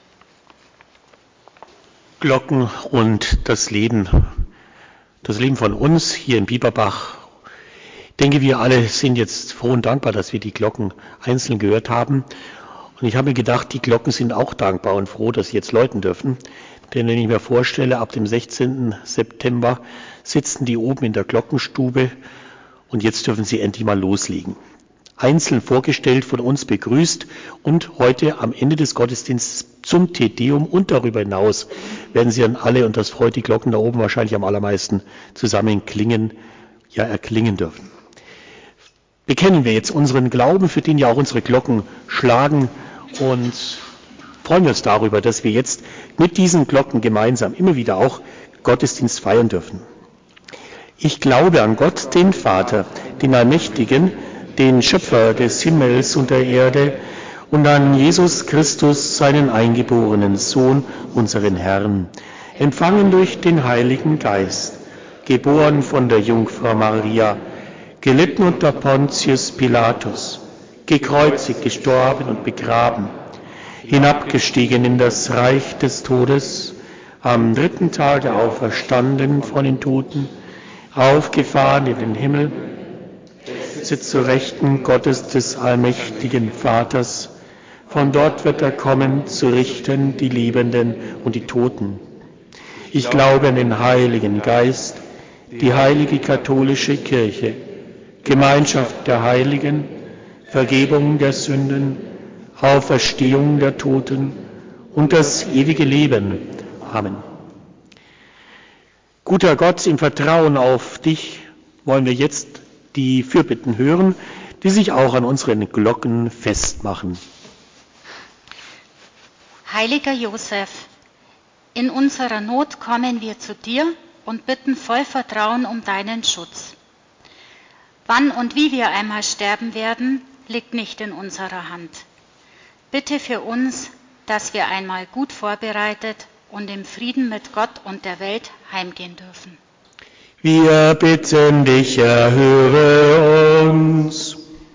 Glocken und das Leben, das Leben von uns hier in Bieberbach. Ich denke, wir alle sind jetzt froh und dankbar, dass wir die Glocken einzeln gehört haben. Und ich habe mir gedacht, die Glocken sind auch dankbar und froh, dass sie jetzt läuten dürfen. Denn wenn ich mir vorstelle, ab dem sechzehnten September sitzen die oben in der Glockenstube und jetzt dürfen sie endlich mal loslegen. Einzeln vorgestellt, von uns begrüßt und heute am Ende des Gottesdienstes zum Te Deum und darüber hinaus werden sie dann alle, und das freut die Glocken da oben wahrscheinlich am allermeisten, zusammen klingen, ja erklingen dürfen. Bekennen wir jetzt unseren Glauben, für den ja auch unsere Glocken schlagen, und freuen wir uns darüber, dass wir jetzt mit diesen Glocken gemeinsam immer wieder auch Gottesdienst feiern dürfen. Ich glaube an Gott, den Vater, den Allmächtigen, den Schöpfer des Himmels und der Erde, und an Jesus Christus, seinen eingeborenen Sohn, unseren Herrn, empfangen durch den Heiligen Geist, geboren von der Jungfrau Maria, gelitten unter Pontius Pilatus, gekreuzigt, gestorben und begraben, hinabgestiegen in das Reich des Todes, am dritten Tage auferstanden von den Toten, aufgefahren in den Himmel, sitzt zur Rechten Gottes des allmächtigen Vaters. Von dort wird er kommen, zu richten die Lebenden und die Toten. Ich glaube an den Heiligen Geist, die heilige katholische Kirche, Gemeinschaft der Heiligen, Vergebung der Sünden, Auferstehung der Toten und das ewige Leben. Amen. Guter Gott, im Vertrauen auf dich wollen wir jetzt die Fürbitten hören, die sich auch an unseren Glocken festmachen. Heiliger Josef, in unserer Not kommen wir zu dir und bitten voll Vertrauen um deinen Schutz. Wann und wie wir einmal sterben werden, liegt nicht in unserer Hand. Bitte für uns, dass wir einmal gut vorbereitet und im Frieden mit Gott und der Welt heimgehen dürfen. Wir bitten dich, erhöre uns.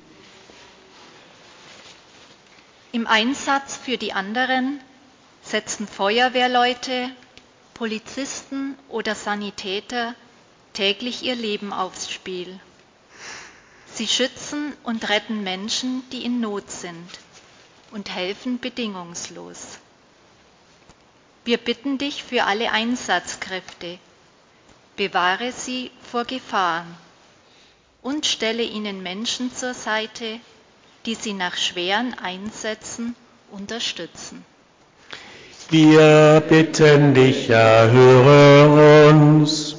Im Einsatz für die anderen setzen Feuerwehrleute, Polizisten oder Sanitäter täglich ihr Leben aufs Spiel. Sie schützen und retten Menschen, die in Not sind, und helfen bedingungslos. Wir bitten dich für alle Einsatzkräfte, bewahre sie vor Gefahren und stelle ihnen Menschen zur Seite, die sie nach schweren Einsätzen unterstützen. Wir bitten dich, erhöre uns.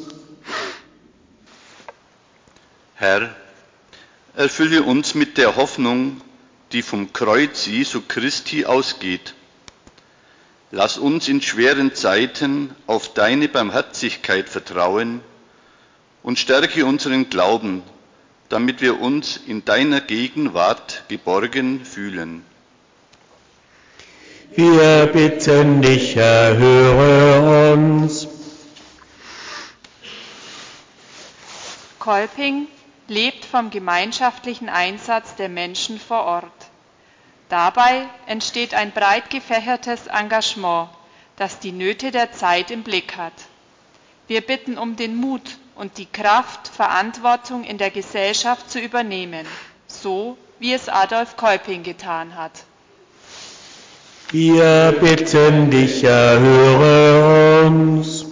Herr, erfülle uns mit der Hoffnung, die vom Kreuz Jesu Christi ausgeht. Lass uns in schweren Zeiten auf deine Barmherzigkeit vertrauen und stärke unseren Glauben, damit wir uns in deiner Gegenwart geborgen fühlen. Wir bitten dich, erhöre uns. Kolping lebt vom gemeinschaftlichen Einsatz der Menschen vor Ort. Dabei entsteht ein breit gefächertes Engagement, das die Nöte der Zeit im Blick hat. Wir bitten um den Mut und die Kraft, Verantwortung in der Gesellschaft zu übernehmen, so wie es Adolf Kolping getan hat. Wir bitten dich, erhöre uns.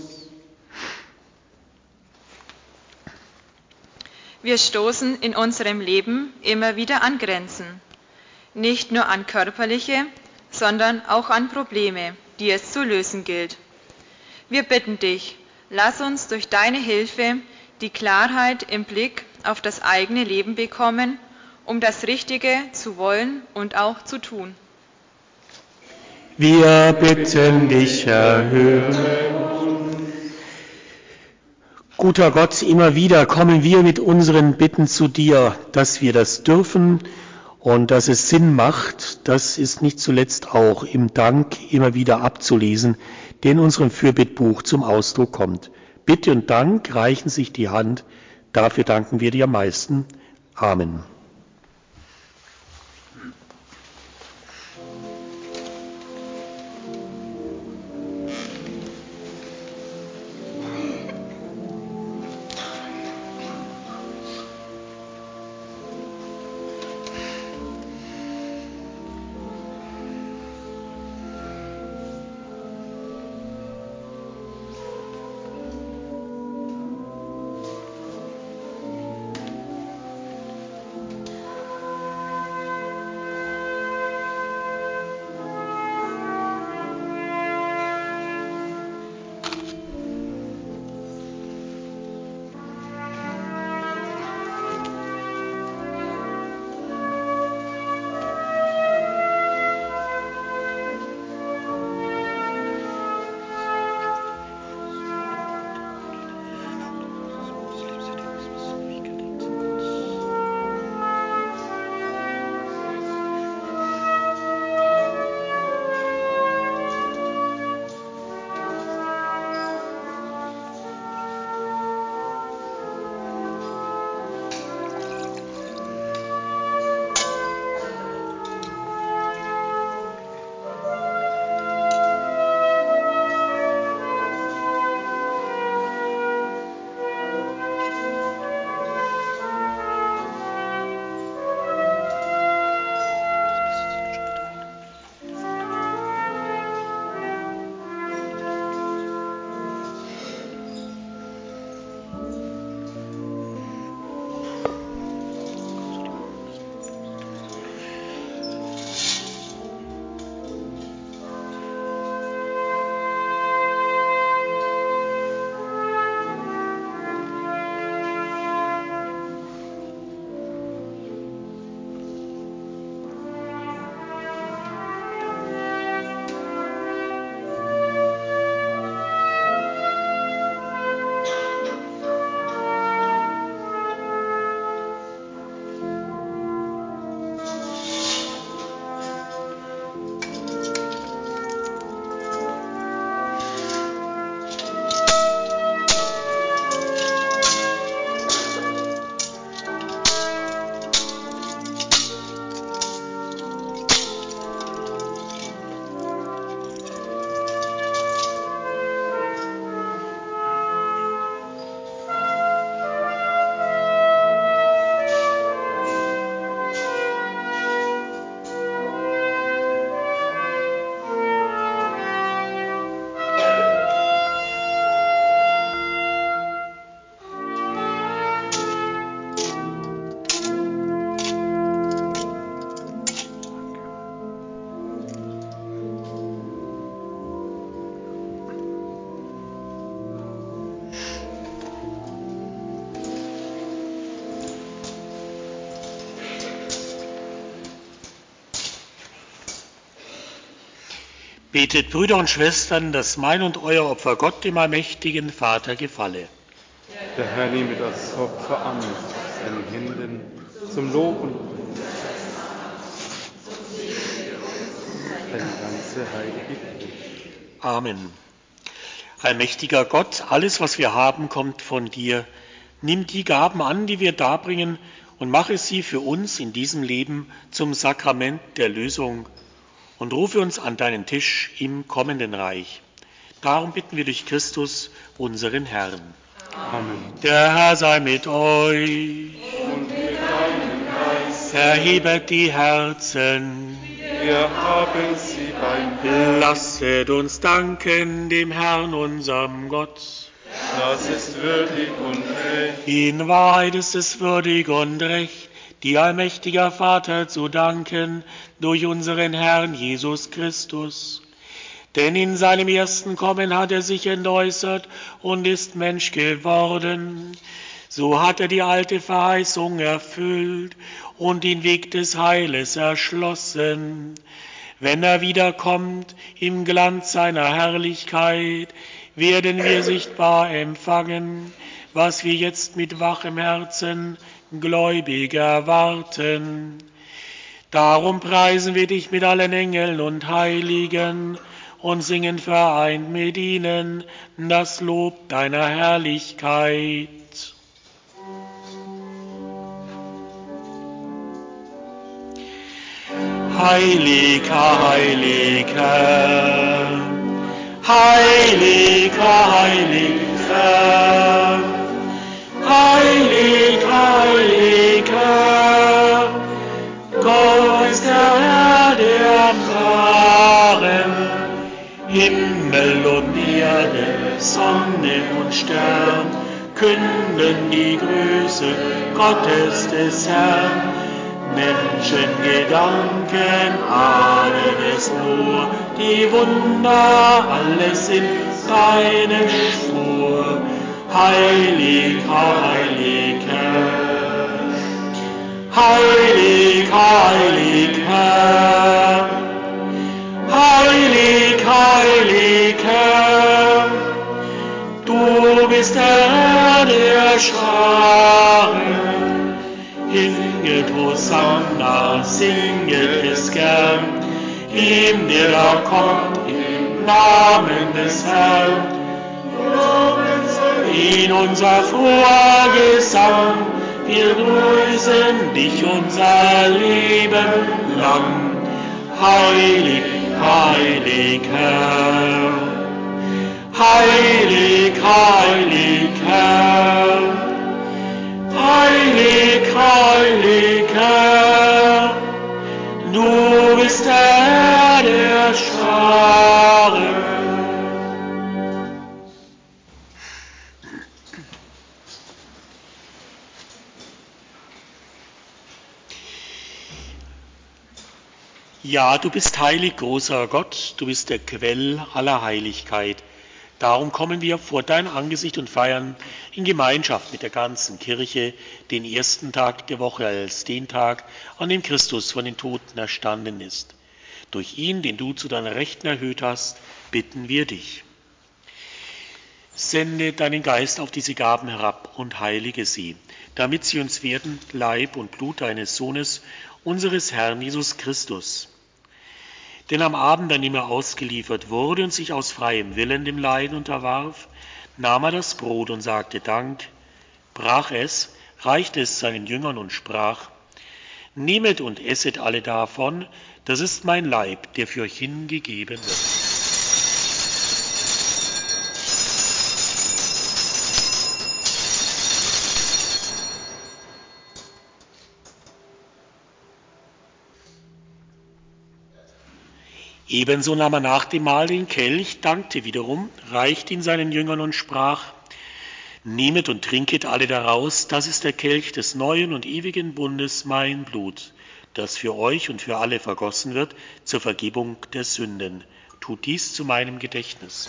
Wir stoßen in unserem Leben immer wieder an Grenzen. Nicht nur an körperliche, sondern auch an Probleme, die es zu lösen gilt. Wir bitten dich, lass uns durch deine Hilfe die Klarheit im Blick auf das eigene Leben bekommen, um das Richtige zu wollen und auch zu tun. Wir bitten dich, erhöre uns. Guter Gott, immer wieder kommen wir mit unseren Bitten zu dir, dass wir das dürfen und dass es Sinn macht. Das ist nicht zuletzt auch im Dank immer wieder abzulesen, der in unserem Fürbittbuch zum Ausdruck kommt. Bitte und Dank reichen sich die Hand. Dafür danken wir dir am meisten. Amen. Betet, Brüder und Schwestern, dass mein und euer Opfer Gott, dem allmächtigen Vater, gefalle. Der Herr nehme das Opfer an aus seinen Händen zum Lob und seine ganze heilige Kirche. Amen. Allmächtiger Gott, alles, was wir haben, kommt von dir. Nimm die Gaben an, die wir darbringen, und mache sie für uns in diesem Leben zum Sakrament der Lösung. Und rufe uns an deinen Tisch im kommenden Reich. Darum bitten wir durch Christus, unseren Herrn. Amen. Der Herr sei mit euch. Und mit deinem Geist. Erhebet die Herzen. Wir haben sie beim Herrn. Lasset uns danken dem Herrn, unserem Gott. Das ist würdig und recht. In Wahrheit ist es würdig und recht, dir, allmächtiger Vater, zu danken durch unseren Herrn Jesus Christus. Denn in seinem ersten Kommen hat er sich entäußert und ist Mensch geworden. So hat er die alte Verheißung erfüllt und den Weg des Heiles erschlossen. Wenn er wiederkommt im Glanz seiner Herrlichkeit, werden wir sichtbar empfangen, was wir jetzt mit wachem Herzen gläubig erwarten. Darum preisen wir dich mit allen Engeln und Heiligen und singen vereint mit ihnen das Lob deiner Herrlichkeit. Heiliger, heiliger, heiliger, heiliger, heiliger, heiliger, Gott ist der Herr der Heere, Himmel und Erde, Sonne und Stern, künden die Größe Gottes des Herrn. Menschengedanken ahnen es nur, die Wunder, alles in seiner Spur. Heiliger, heiliger, heiliger, heiliger, heiliger, heiliger, du bist der Herr der Scharen. Singet Hosanna, singet es gern, ihm der da kommt im Namen des Herrn. Loben soll ihn unser froher Gesang, wir grüßen dich unser Leben lang. Heilig, heilig Herr, heilig, heilig Herr, heilig, heilig Herr, du bist der Herr der Scharen. Ja, du bist heilig, großer Gott, du bist der Quell aller Heiligkeit. Darum kommen wir vor dein Angesicht und feiern in Gemeinschaft mit der ganzen Kirche den ersten Tag der Woche als den Tag, an dem Christus von den Toten erstanden ist. Durch ihn, den du zu deiner Rechten erhöht hast, bitten wir dich. Sende deinen Geist auf diese Gaben herab und heilige sie, damit sie uns werden Leib und Blut deines Sohnes, unseres Herrn Jesus Christus. Denn am Abend, an dem er ausgeliefert wurde und sich aus freiem Willen dem Leiden unterwarf, nahm er das Brot und sagte Dank, brach es, reichte es seinen Jüngern und sprach, nehmet und esset alle davon, das ist mein Leib, der für euch hingegeben wird. Ebenso nahm er nach dem Mahl den Kelch, dankte wiederum, reichte ihn seinen Jüngern und sprach, nehmet und trinket alle daraus, das ist der Kelch des neuen und ewigen Bundes, mein Blut, das für euch und für alle vergossen wird zur Vergebung der Sünden. Tut dies zu meinem Gedächtnis.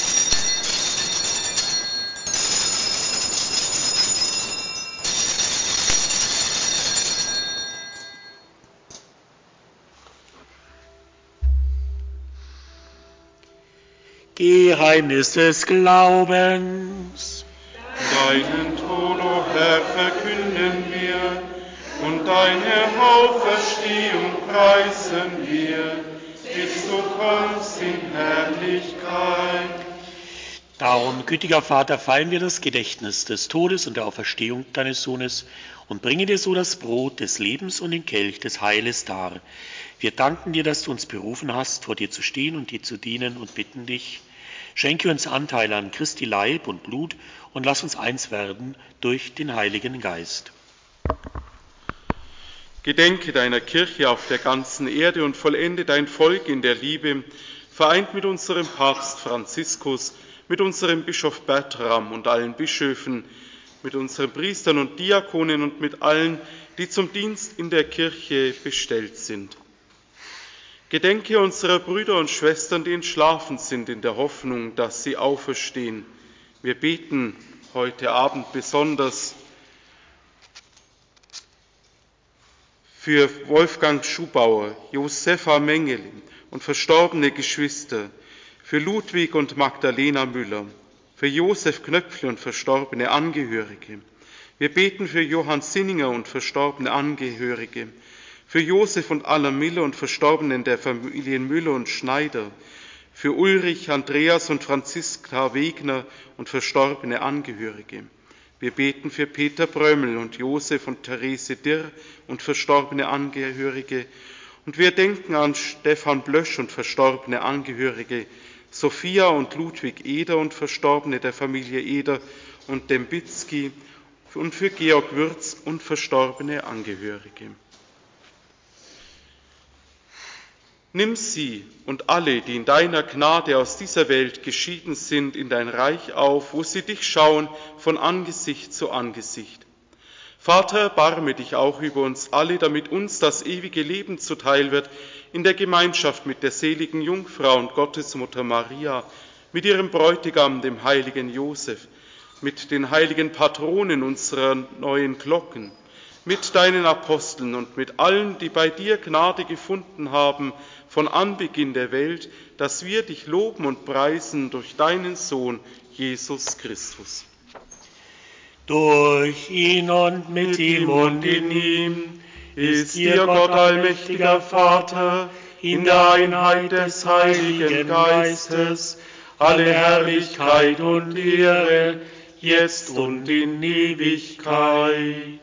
Geheimnis des Glaubens. Deinen Tod, o Herr, verkünden wir, und deine Auferstehung preisen wir, bis du kommst in Herrlichkeit. Darum, gütiger Vater, feiern wir das Gedächtnis des Todes und der Auferstehung deines Sohnes und bringen dir so das Brot des Lebens und den Kelch des Heiles dar. Wir danken dir, dass du uns berufen hast, vor dir zu stehen und dir zu dienen und bitten dich, schenke uns Anteil an Christi Leib und Blut und lass uns eins werden durch den Heiligen Geist. Gedenke deiner Kirche auf der ganzen Erde und vollende dein Volk in der Liebe, vereint mit unserem Papst Franziskus, mit unserem Bischof Bertram und allen Bischöfen, mit unseren Priestern und Diakonen und mit allen, die zum Dienst in der Kirche bestellt sind. Gedenke unserer Brüder und Schwestern, die entschlafen sind, in der Hoffnung, dass sie auferstehen. Wir beten heute Abend besonders für Wolfgang Schubauer, Josefa Mengelin und verstorbene Geschwister, für Ludwig und Magdalena Müller, für Josef Knöpfle und verstorbene Angehörige. Wir beten für Johann Sinninger und verstorbene Angehörige, für Josef und Anna Miller und Verstorbenen der Familien Müller und Schneider, für Ulrich, Andreas und Franziska Wegner und verstorbene Angehörige. Wir beten für Peter Brömmel und Josef und Therese Dirr und verstorbene Angehörige. Und wir denken an Stefan Blösch und verstorbene Angehörige, Sophia und Ludwig Eder und Verstorbene der Familie Eder und Dembitzky und für Georg Würz und verstorbene Angehörige. Nimm sie und alle, die in deiner Gnade aus dieser Welt geschieden sind, in dein Reich auf, wo sie dich schauen von Angesicht zu Angesicht. Vater, erbarme dich auch über uns alle, damit uns das ewige Leben zuteil wird, in der Gemeinschaft mit der seligen Jungfrau und Gottesmutter Maria, mit ihrem Bräutigam, dem heiligen Josef, mit den heiligen Patronen unserer neuen Glocken, mit deinen Aposteln und mit allen, die bei dir Gnade gefunden haben, von Anbeginn der Welt, dass wir dich loben und preisen durch deinen Sohn, Jesus Christus. Durch ihn und mit, mit ihm und in ihm ist dir Gott allmächtiger Vater, in der Einheit des Heiligen Geistes, alle Herrlichkeit und Ehre, jetzt und in Ewigkeit.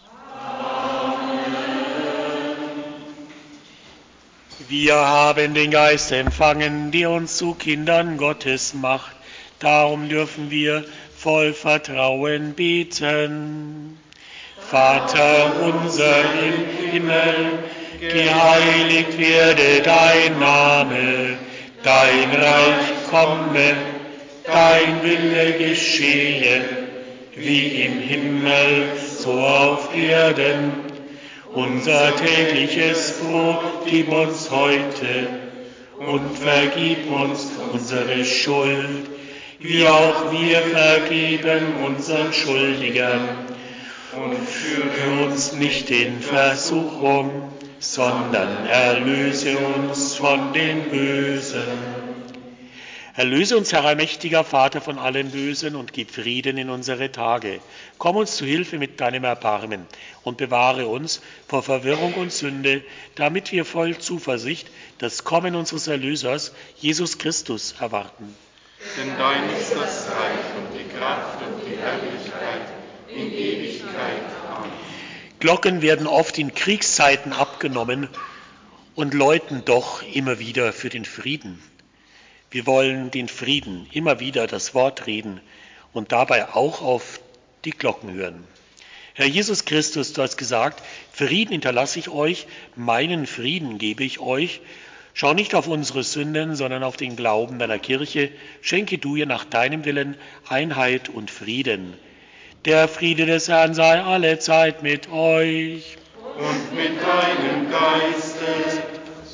Wir haben den Geist empfangen, der uns zu Kindern Gottes macht. Darum dürfen wir voll Vertrauen beten. Vater unser im Himmel, geheiligt werde dein Name, dein Reich komme, dein Wille geschehe, wie im Himmel, so auf Erden. Unser tägliches Brot gib uns heute und vergib uns unsere Schuld, wie auch wir vergeben unseren Schuldigern. Und führe uns nicht in Versuchung, sondern erlöse uns von dem Bösen. Erlöse uns, Herr allmächtiger Vater, von allem Bösen und gib Frieden in unsere Tage. Komm uns zu Hilfe mit deinem Erbarmen und bewahre uns vor Verwirrung und Sünde, damit wir voll Zuversicht das Kommen unseres Erlösers, Jesus Christus, erwarten. Denn dein ist das Reich und die Kraft und die Herrlichkeit in Ewigkeit. Amen. Glocken werden oft in Kriegszeiten abgenommen und läuten doch immer wieder für den Frieden. Wir wollen den Frieden, immer wieder das Wort reden und dabei auch auf die Glocken hören. Herr Jesus Christus, du hast gesagt, Frieden hinterlasse ich euch, meinen Frieden gebe ich euch. Schau nicht auf unsere Sünden, sondern auf den Glauben deiner Kirche. Schenke du ihr nach deinem Willen Einheit und Frieden. Der Friede des Herrn sei alle Zeit mit euch. Und mit deinem Geiste.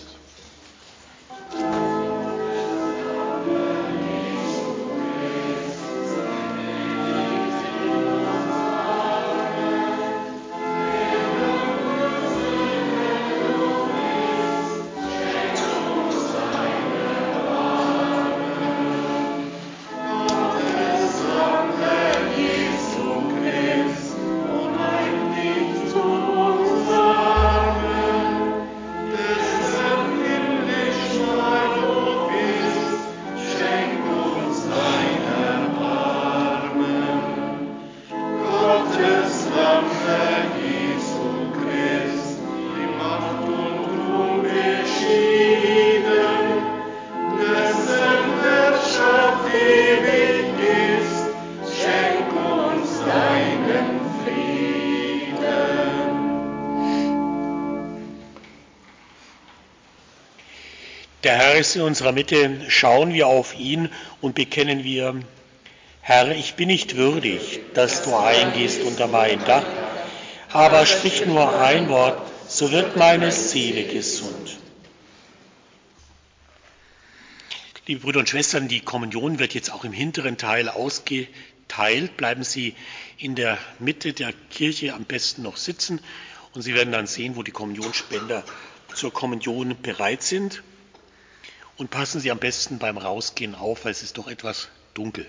Der Herr ist in unserer Mitte, schauen wir auf ihn und bekennen wir, Herr, ich bin nicht würdig, dass du eingehst unter mein Dach, aber sprich nur ein Wort, so wird meine Seele gesund. Liebe Brüder und Schwestern, die Kommunion wird jetzt auch im hinteren Teil ausgeteilt. Bleiben Sie in der Mitte der Kirche am besten noch sitzen und Sie werden dann sehen, wo die Kommunionspender zur Kommunion bereit sind. Und passen Sie am besten beim Rausgehen auf, weil es ist doch etwas dunkel.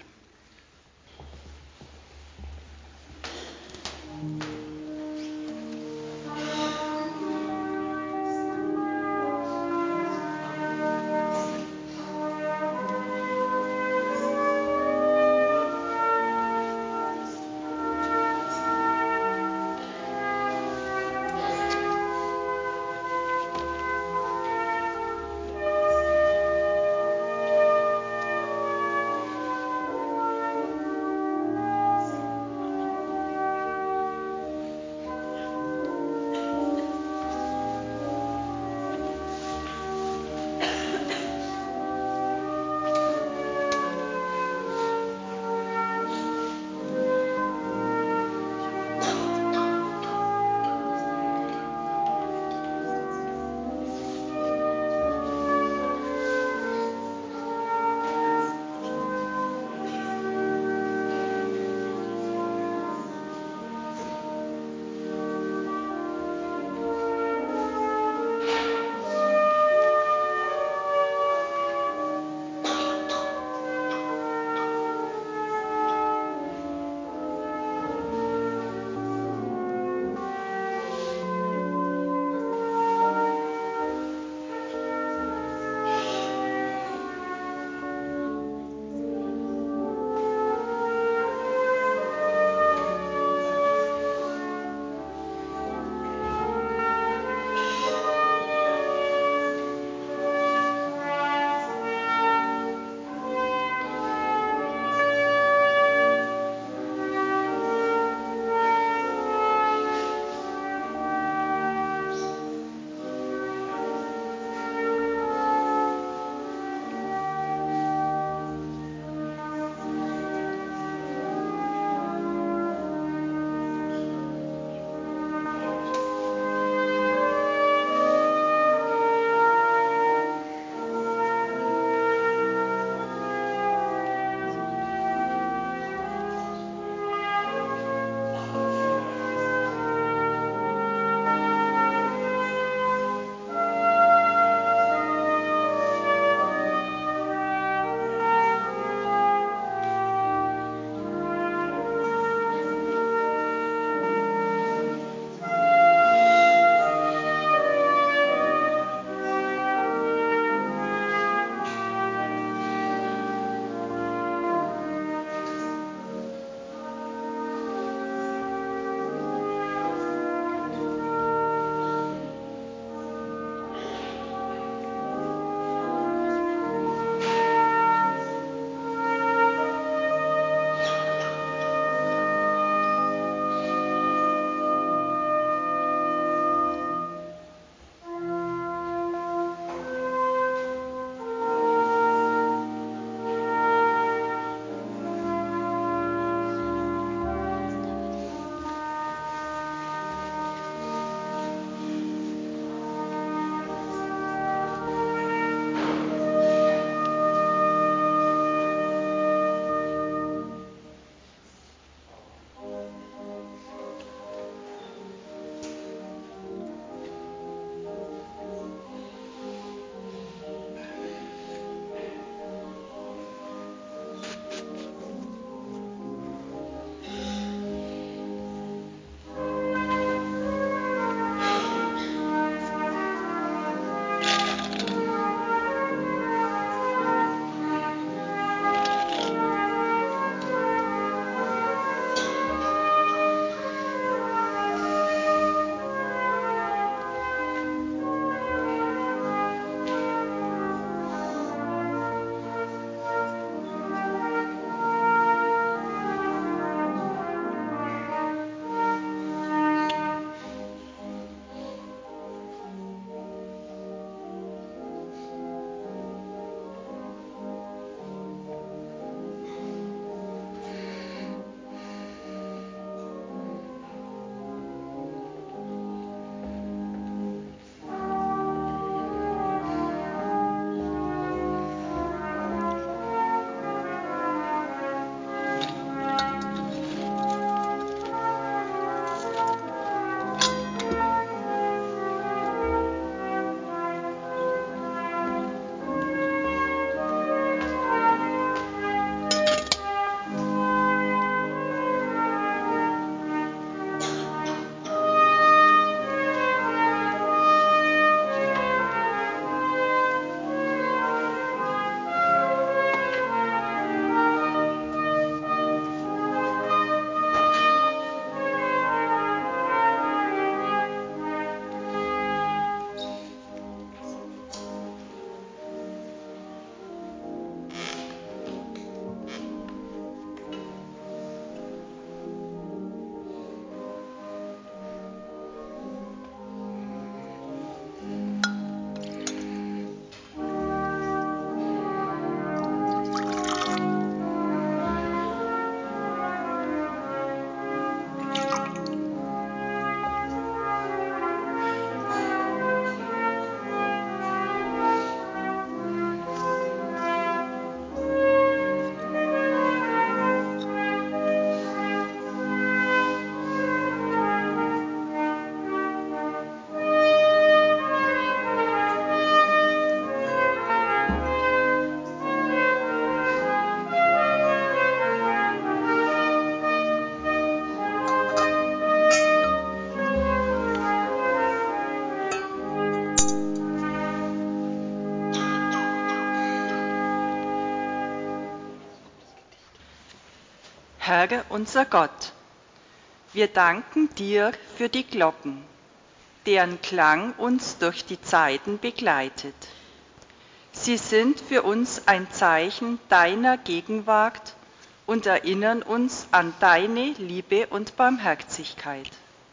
Herr unser Gott, wir danken dir für die Glocken, deren Klang uns durch die Zeiten begleitet. Sie sind für uns ein Zeichen deiner Gegenwart und erinnern uns an deine Liebe und Barmherzigkeit.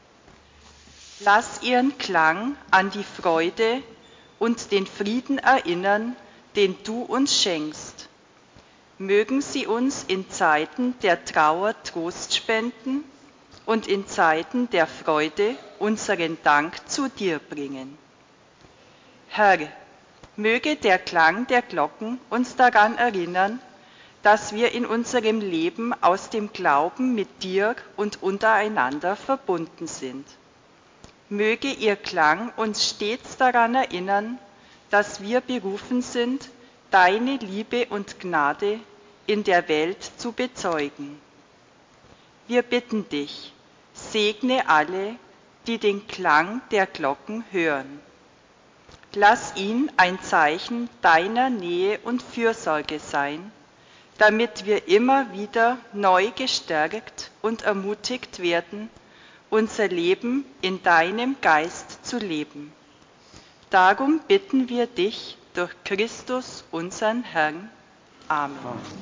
Lass ihren Klang an die Freude und den Frieden erinnern, den du uns schenkst. Mögen sie uns in Zeiten der Trauer Trost spenden und in Zeiten der Freude unseren Dank zu dir bringen. Herr, möge der Klang der Glocken uns daran erinnern, dass wir in unserem Leben aus dem Glauben mit dir und untereinander verbunden sind. Möge ihr Klang uns stets daran erinnern, dass wir berufen sind, deine Liebe und Gnade in der Welt zu bezeugen. Wir bitten dich, segne alle, die den Klang der Glocken hören. Lass ihn ein Zeichen deiner Nähe und Fürsorge sein, damit wir immer wieder neu gestärkt und ermutigt werden, unser Leben in deinem Geist zu leben. Darum bitten wir dich durch Christus, unseren Herrn. Amen.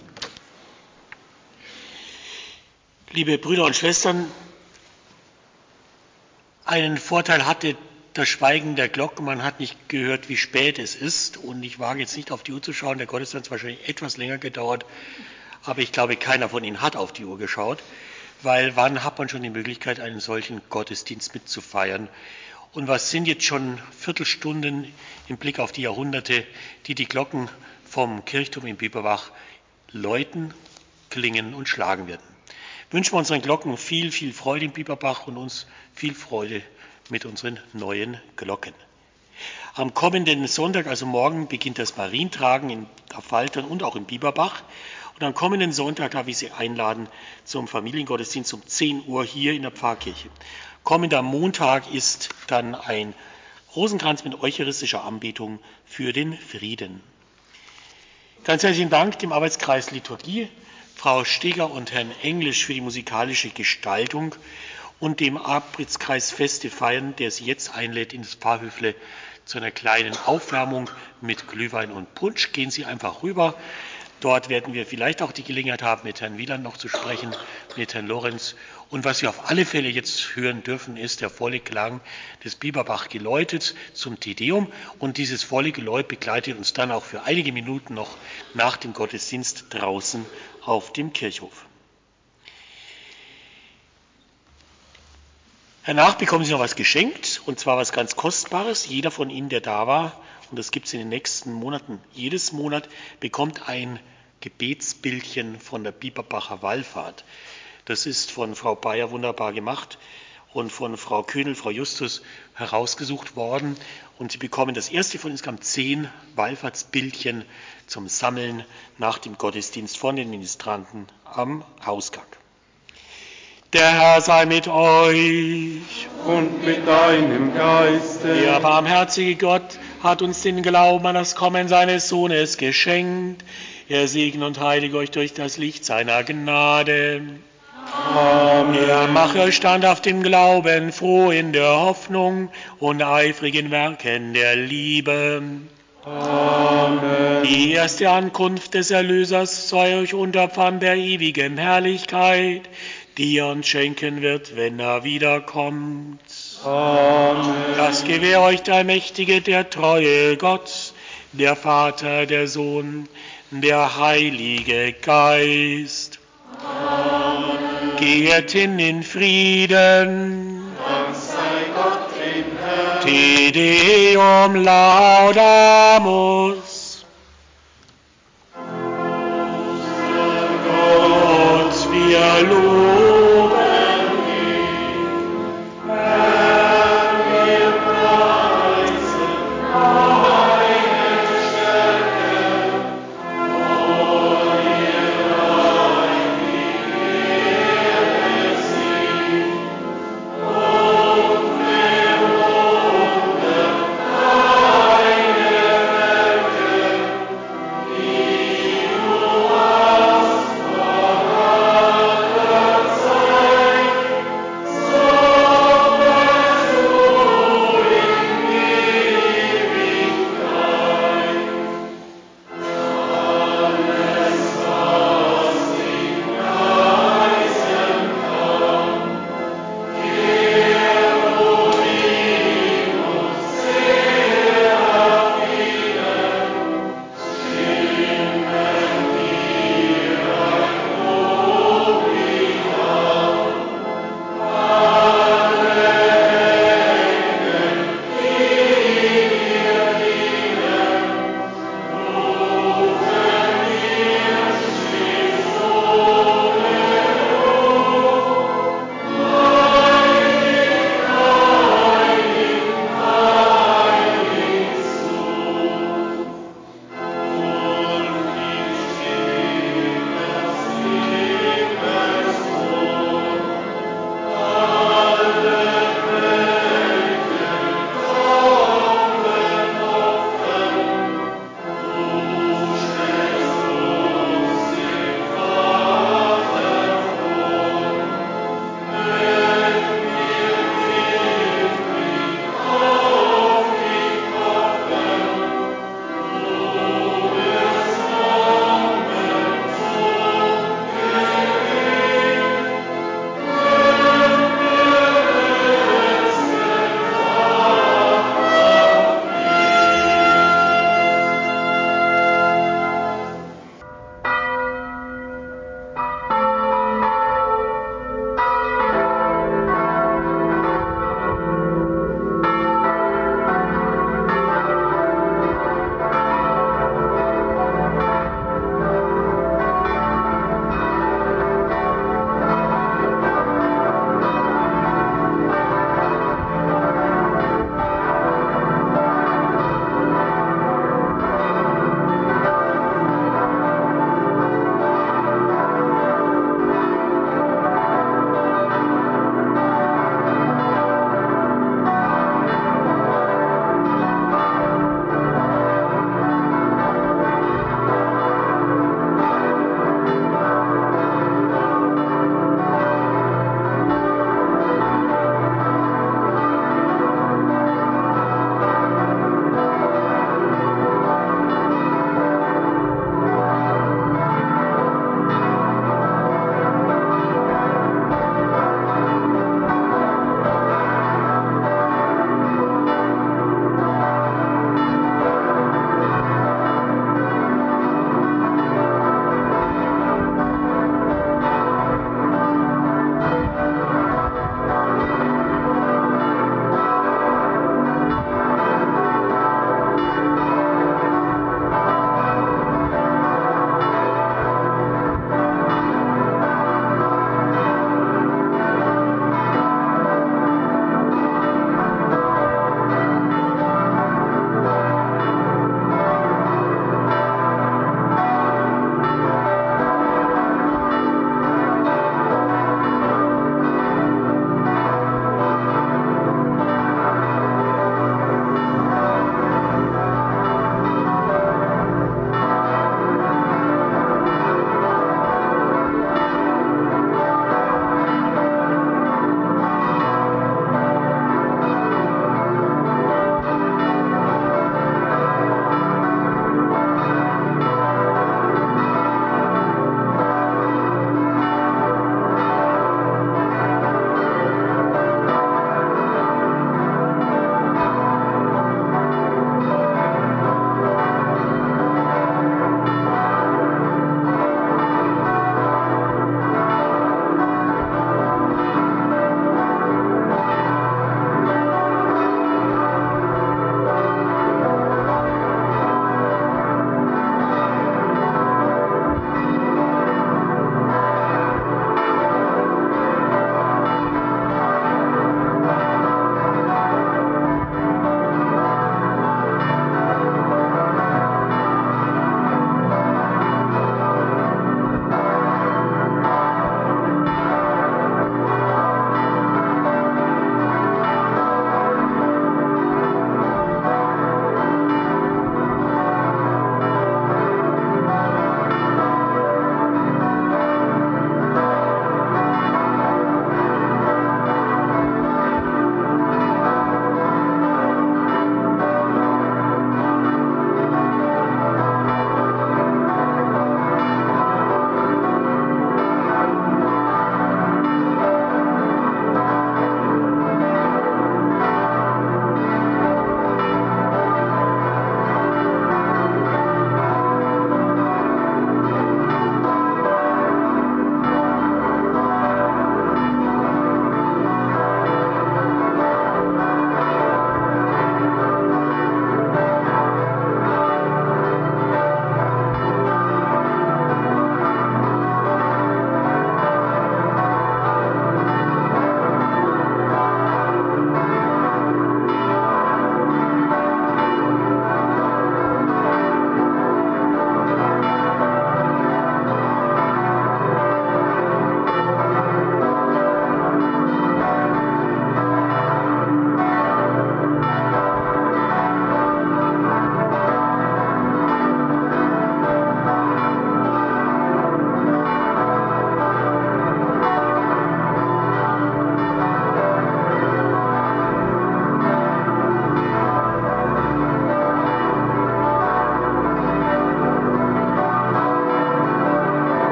Liebe Brüder und Schwestern, einen Vorteil hatte das Schweigen der Glocken. Man hat nicht gehört, wie spät es ist. Und ich wage jetzt nicht auf die Uhr zu schauen. Der Gottesdienst hat wahrscheinlich etwas länger gedauert. Aber ich glaube, keiner von Ihnen hat auf die Uhr geschaut. Weil wann hat man schon die Möglichkeit, einen solchen Gottesdienst mitzufeiern? Und was sind jetzt schon Viertelstunden im Blick auf die Jahrhunderte, die die Glocken vom Kirchturm in Bieberbach läuten, klingen und schlagen werden? Wünschen wir unseren Glocken viel, viel Freude in Bieberbach und uns viel Freude mit unseren neuen Glocken. Am kommenden Sonntag, also morgen, beginnt das Marientragen in Affaltern und auch in Bieberbach. Und am kommenden Sonntag darf ich Sie einladen zum Familiengottesdienst um zehn Uhr hier in der Pfarrkirche. Kommender Montag ist dann ein Rosenkranz mit eucharistischer Anbetung für den Frieden. Ganz herzlichen Dank dem Arbeitskreis Liturgie, Frau Steger und Herrn Englisch für die musikalische Gestaltung und dem Arbeitskreis Feste feiern, der Sie jetzt einlädt in das Pfarrhöfle zu einer kleinen Aufwärmung mit Glühwein und Punsch. Gehen Sie einfach rüber. Dort werden wir vielleicht auch die Gelegenheit haben, mit Herrn Wieland noch zu sprechen, mit Herrn Lorenz. Und was wir auf alle Fälle jetzt hören dürfen, ist der volle Klang des Bieberbach-Geläutes zum Te Deum. Und dieses volle Geläut begleitet uns dann auch für einige Minuten noch nach dem Gottesdienst draußen auf dem Kirchhof. Danach bekommen Sie noch was geschenkt, und zwar was ganz Kostbares. Jeder von Ihnen, der da war, und das gibt es in den nächsten Monaten, jedes Monat bekommt ein Gebetsbildchen von der Bieberbacher Wallfahrt. Das ist von Frau Bayer wunderbar gemacht und von Frau Köhnel, Frau Justus herausgesucht worden. Und Sie bekommen das erste von insgesamt zehn Wallfahrtsbildchen zum Sammeln nach dem Gottesdienst von den Ministranten am Hausgang. Der Herr sei mit euch und mit deinem Geiste. Der barmherzige Gott hat uns den Glauben an das Kommen seines Sohnes geschenkt. Er segne und heilige euch durch das Licht seiner Gnade. Amen. Er mache euch standhaft im Glauben, froh in der Hoffnung und eifrig in Werken der Liebe. Amen. Die erste Ankunft des Erlösers sei euch Unterpfand der ewigen Herrlichkeit, die er uns schenken wird, wenn er wiederkommt. Amen. Das gewähre euch der Mächtige, der treue Gott, der Vater, der Sohn, der Heilige Geist. Amen. Geht hin in Frieden. Dank sei Gott dem Herrn. Te Deum laudamus. Gott, wir loben.